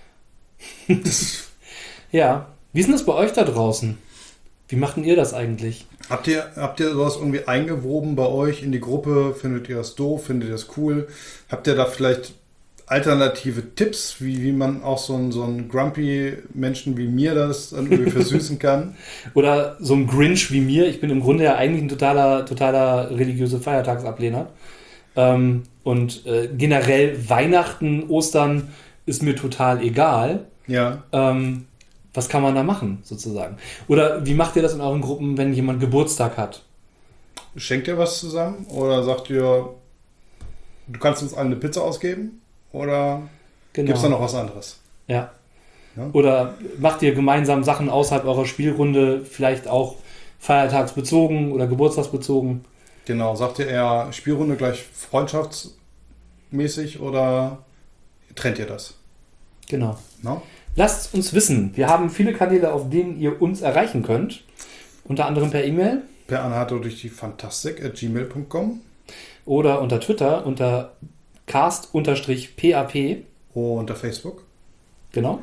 Ja. Wie ist denn das bei euch da draußen? Wie macht denn ihr das eigentlich? Habt ihr, habt ihr sowas irgendwie eingewoben bei euch in die Gruppe? Findet ihr das doof? Findet ihr das cool? Habt ihr da vielleicht alternative Tipps, wie, wie man auch so einen, so einen grumpy Menschen wie mir das dann irgendwie versüßen kann? Oder so ein Grinch wie mir. Ich bin im Grunde ja eigentlich ein totaler, totaler religiöser Feiertagsablehner. Ähm, und äh, generell Weihnachten, Ostern ist mir total egal. Ja, Ähm, was kann man da machen, sozusagen? Oder wie macht ihr das in euren Gruppen, wenn jemand Geburtstag hat? schenkt ihr was zusammen? Oder sagt ihr, du kannst uns allen eine Pizza ausgeben? Oder Genau. gibt es da noch was anderes? Ja. Ja. Oder macht ihr gemeinsam Sachen außerhalb eurer Spielrunde, vielleicht auch feiertagsbezogen oder geburtstagsbezogen? Genau, sagt ihr eher Spielrunde gleich freundschaftsmäßig oder trennt ihr das? Genau. No? Lasst uns wissen. Wir haben viele Kanäle, auf denen ihr uns erreichen könnt. Unter anderem per E-Mail Per Anhato durch die Fantastik at gmail punkt com oder unter Twitter unter cast-pap. und unter Facebook. Genau.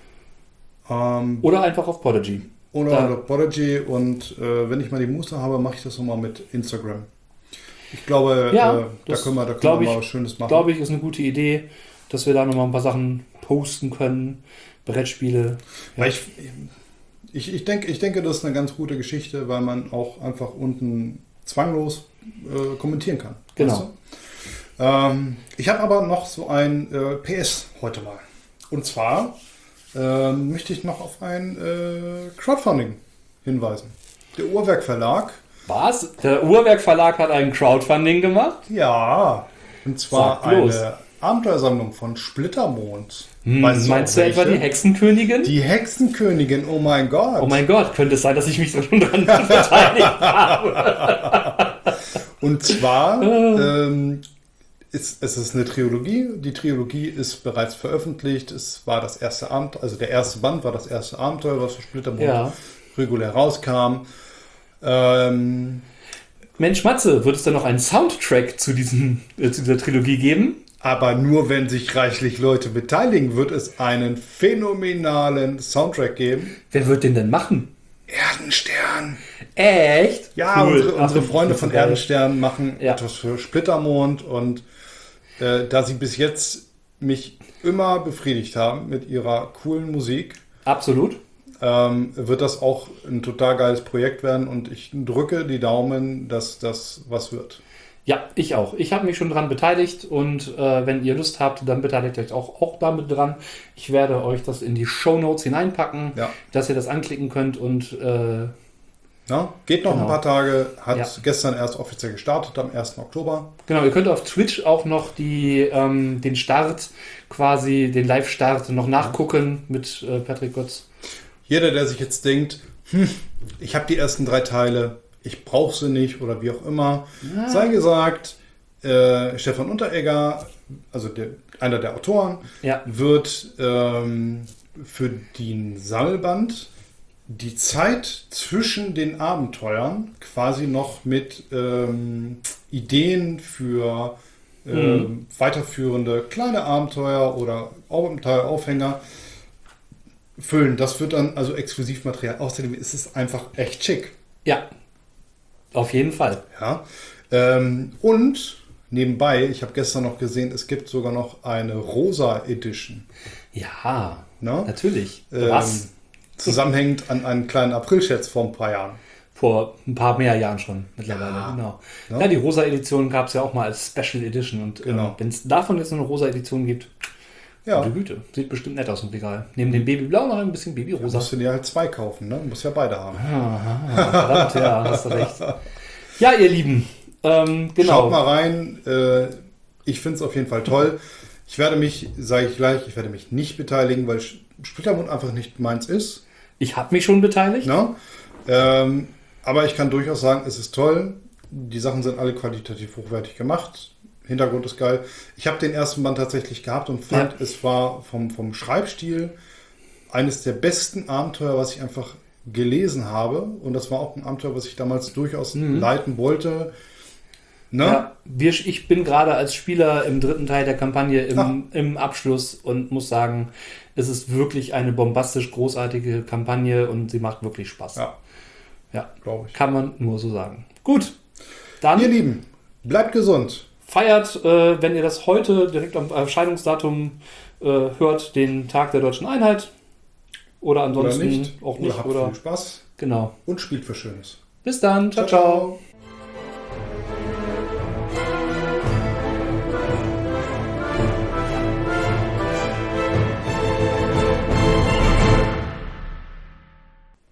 Ähm, Oder einfach auf Podigy. oder da- unter Podigy und äh, wenn ich mal die Muße habe, mache ich das nochmal mit Instagram. Ich glaube, Ja, äh, da das können wir, da können glaub wir ich- mal was Schönes machen. Glaube ich, ist eine gute Idee, dass wir da nochmal ein paar Sachen posten können. Brettspiele. Weil ich, ich, ich, denke, ich denke, das ist eine ganz gute Geschichte, weil man auch einfach unten zwanglos äh, kommentieren kann. Genau. Weißt du? ähm, ich habe aber noch so ein äh, P S heute mal. Und zwar ähm, möchte ich noch auf ein äh, Crowdfunding hinweisen. Der Uhrwerk Verlag, Was? Der Uhrwerk Verlag hat ein Crowdfunding gemacht? ja, und zwar Sag bloß. eine Abenteuersammlung von Splittermond. Hm, Weißt meinst auch du etwa die welche? Hexenkönigin? Die Hexenkönigin, oh mein Gott. Oh mein Gott, könnte es sein, dass ich mich da schon dran beteiligt habe? Und zwar Ah. ähm, ist es ist eine Trilogie. Die Trilogie ist bereits veröffentlicht. Es war das erste Abenteuer, also der erste Band war das erste Abenteuer, was für Splittermond Ja. regulär rauskam. Ähm, Mensch Matze, wird es da noch einen Soundtrack zu, diesem, äh, zu dieser Trilogie geben? aber nur wenn sich reichlich Leute beteiligen, wird es einen phänomenalen Soundtrack geben. Wer wird den denn machen? Erdenstern. Echt? Ja, Cool. unsere, Ach, unsere das Freunde ist von geil. Erdenstern machen Ja. etwas für Splittermond und äh, da sie bis jetzt mich immer befriedigt haben mit ihrer coolen Musik, Absolut. ähm, wird das auch ein total geiles Projekt werden und ich drücke die Daumen, dass das was wird. Ja, ich auch. Ich habe mich schon dran beteiligt und äh, wenn ihr Lust habt, dann beteiligt euch auch, auch damit dran. Ich werde euch das in die Shownotes hineinpacken, Ja. dass ihr das anklicken könnt und äh, Na, geht noch Genau. ein paar Tage, hat Ja. gestern erst offiziell gestartet, am ersten Oktober. Genau, ihr könnt auf Twitch auch noch die, ähm, den Start, quasi den Live-Start noch nachgucken mit äh, Patrick Götz. Jeder, der sich jetzt denkt, hm, ich habe die ersten drei Teile, ich brauche sie nicht oder wie auch immer, Ja. sei gesagt, äh, Stefan Unteregger, also der, einer der Autoren, Ja. wird ähm, für den Sammelband die Zeit zwischen den Abenteuern quasi noch mit ähm, Ideen für ähm, Mhm. weiterführende kleine Abenteuer oder Abenteueraufhänger füllen. Das wird dann also Exklusivmaterial. Außerdem ist es einfach echt schick. Ja, auf jeden Fall. Ja? Ähm, und nebenbei, ich habe gestern noch gesehen, es gibt sogar noch eine Rosa Edition. Ja, Ne? natürlich. Ähm, Was? Zusammenhängend an einen kleinen April-Scherz vor ein paar Jahren. Vor ein paar mehr Jahren schon mittlerweile, Ja. genau. Ja. Ja, die Rosa-Edition gab es ja auch mal als Special Edition. Und Genau. ähm, wenn es davon jetzt eine Rosa-Edition gibt, Ja, gute Güte, sieht bestimmt nett aus im Regal. Neben dem Babyblau noch ein bisschen Babyrosa. musst du dir halt zwei kaufen, ne? Musst ja beide haben. Aha, verdammt, ja, hast du recht. Ja, ihr Lieben, ähm, genau. Schaut mal rein. Äh, ich finde es auf jeden Fall toll. Ich werde mich, sage ich gleich, ich werde mich nicht beteiligen, weil Splittermond einfach nicht meins ist. Ich habe mich schon beteiligt. Ne? Ähm, aber ich kann durchaus sagen, es ist toll. Die Sachen sind alle qualitativ hochwertig gemacht. Hintergrund ist geil. Ich habe den ersten Band tatsächlich gehabt und fand, Ja. es war vom, vom Schreibstil eines der besten Abenteuer, was ich einfach gelesen habe. Und das war auch ein Abenteuer, was ich damals durchaus Mhm. leiten wollte. Ne? Ja, wir, ich bin gerade als Spieler im dritten Teil der Kampagne Ach. im, im Abschluss und muss sagen, es ist wirklich eine bombastisch großartige Kampagne und sie macht wirklich Spaß. Ja, Ja, glaube ich. kann man nur so sagen. Gut, dann Ihr Lieben, bleibt gesund. feiert, äh, wenn ihr das heute direkt am Erscheinungsdatum äh, hört, den Tag der Deutschen Einheit. Oder ansonsten Oder nicht. auch Oder nicht. habt Oder, viel Spaß genau. und spielt für Schönes. Bis dann. Ciao, ciao. ciao.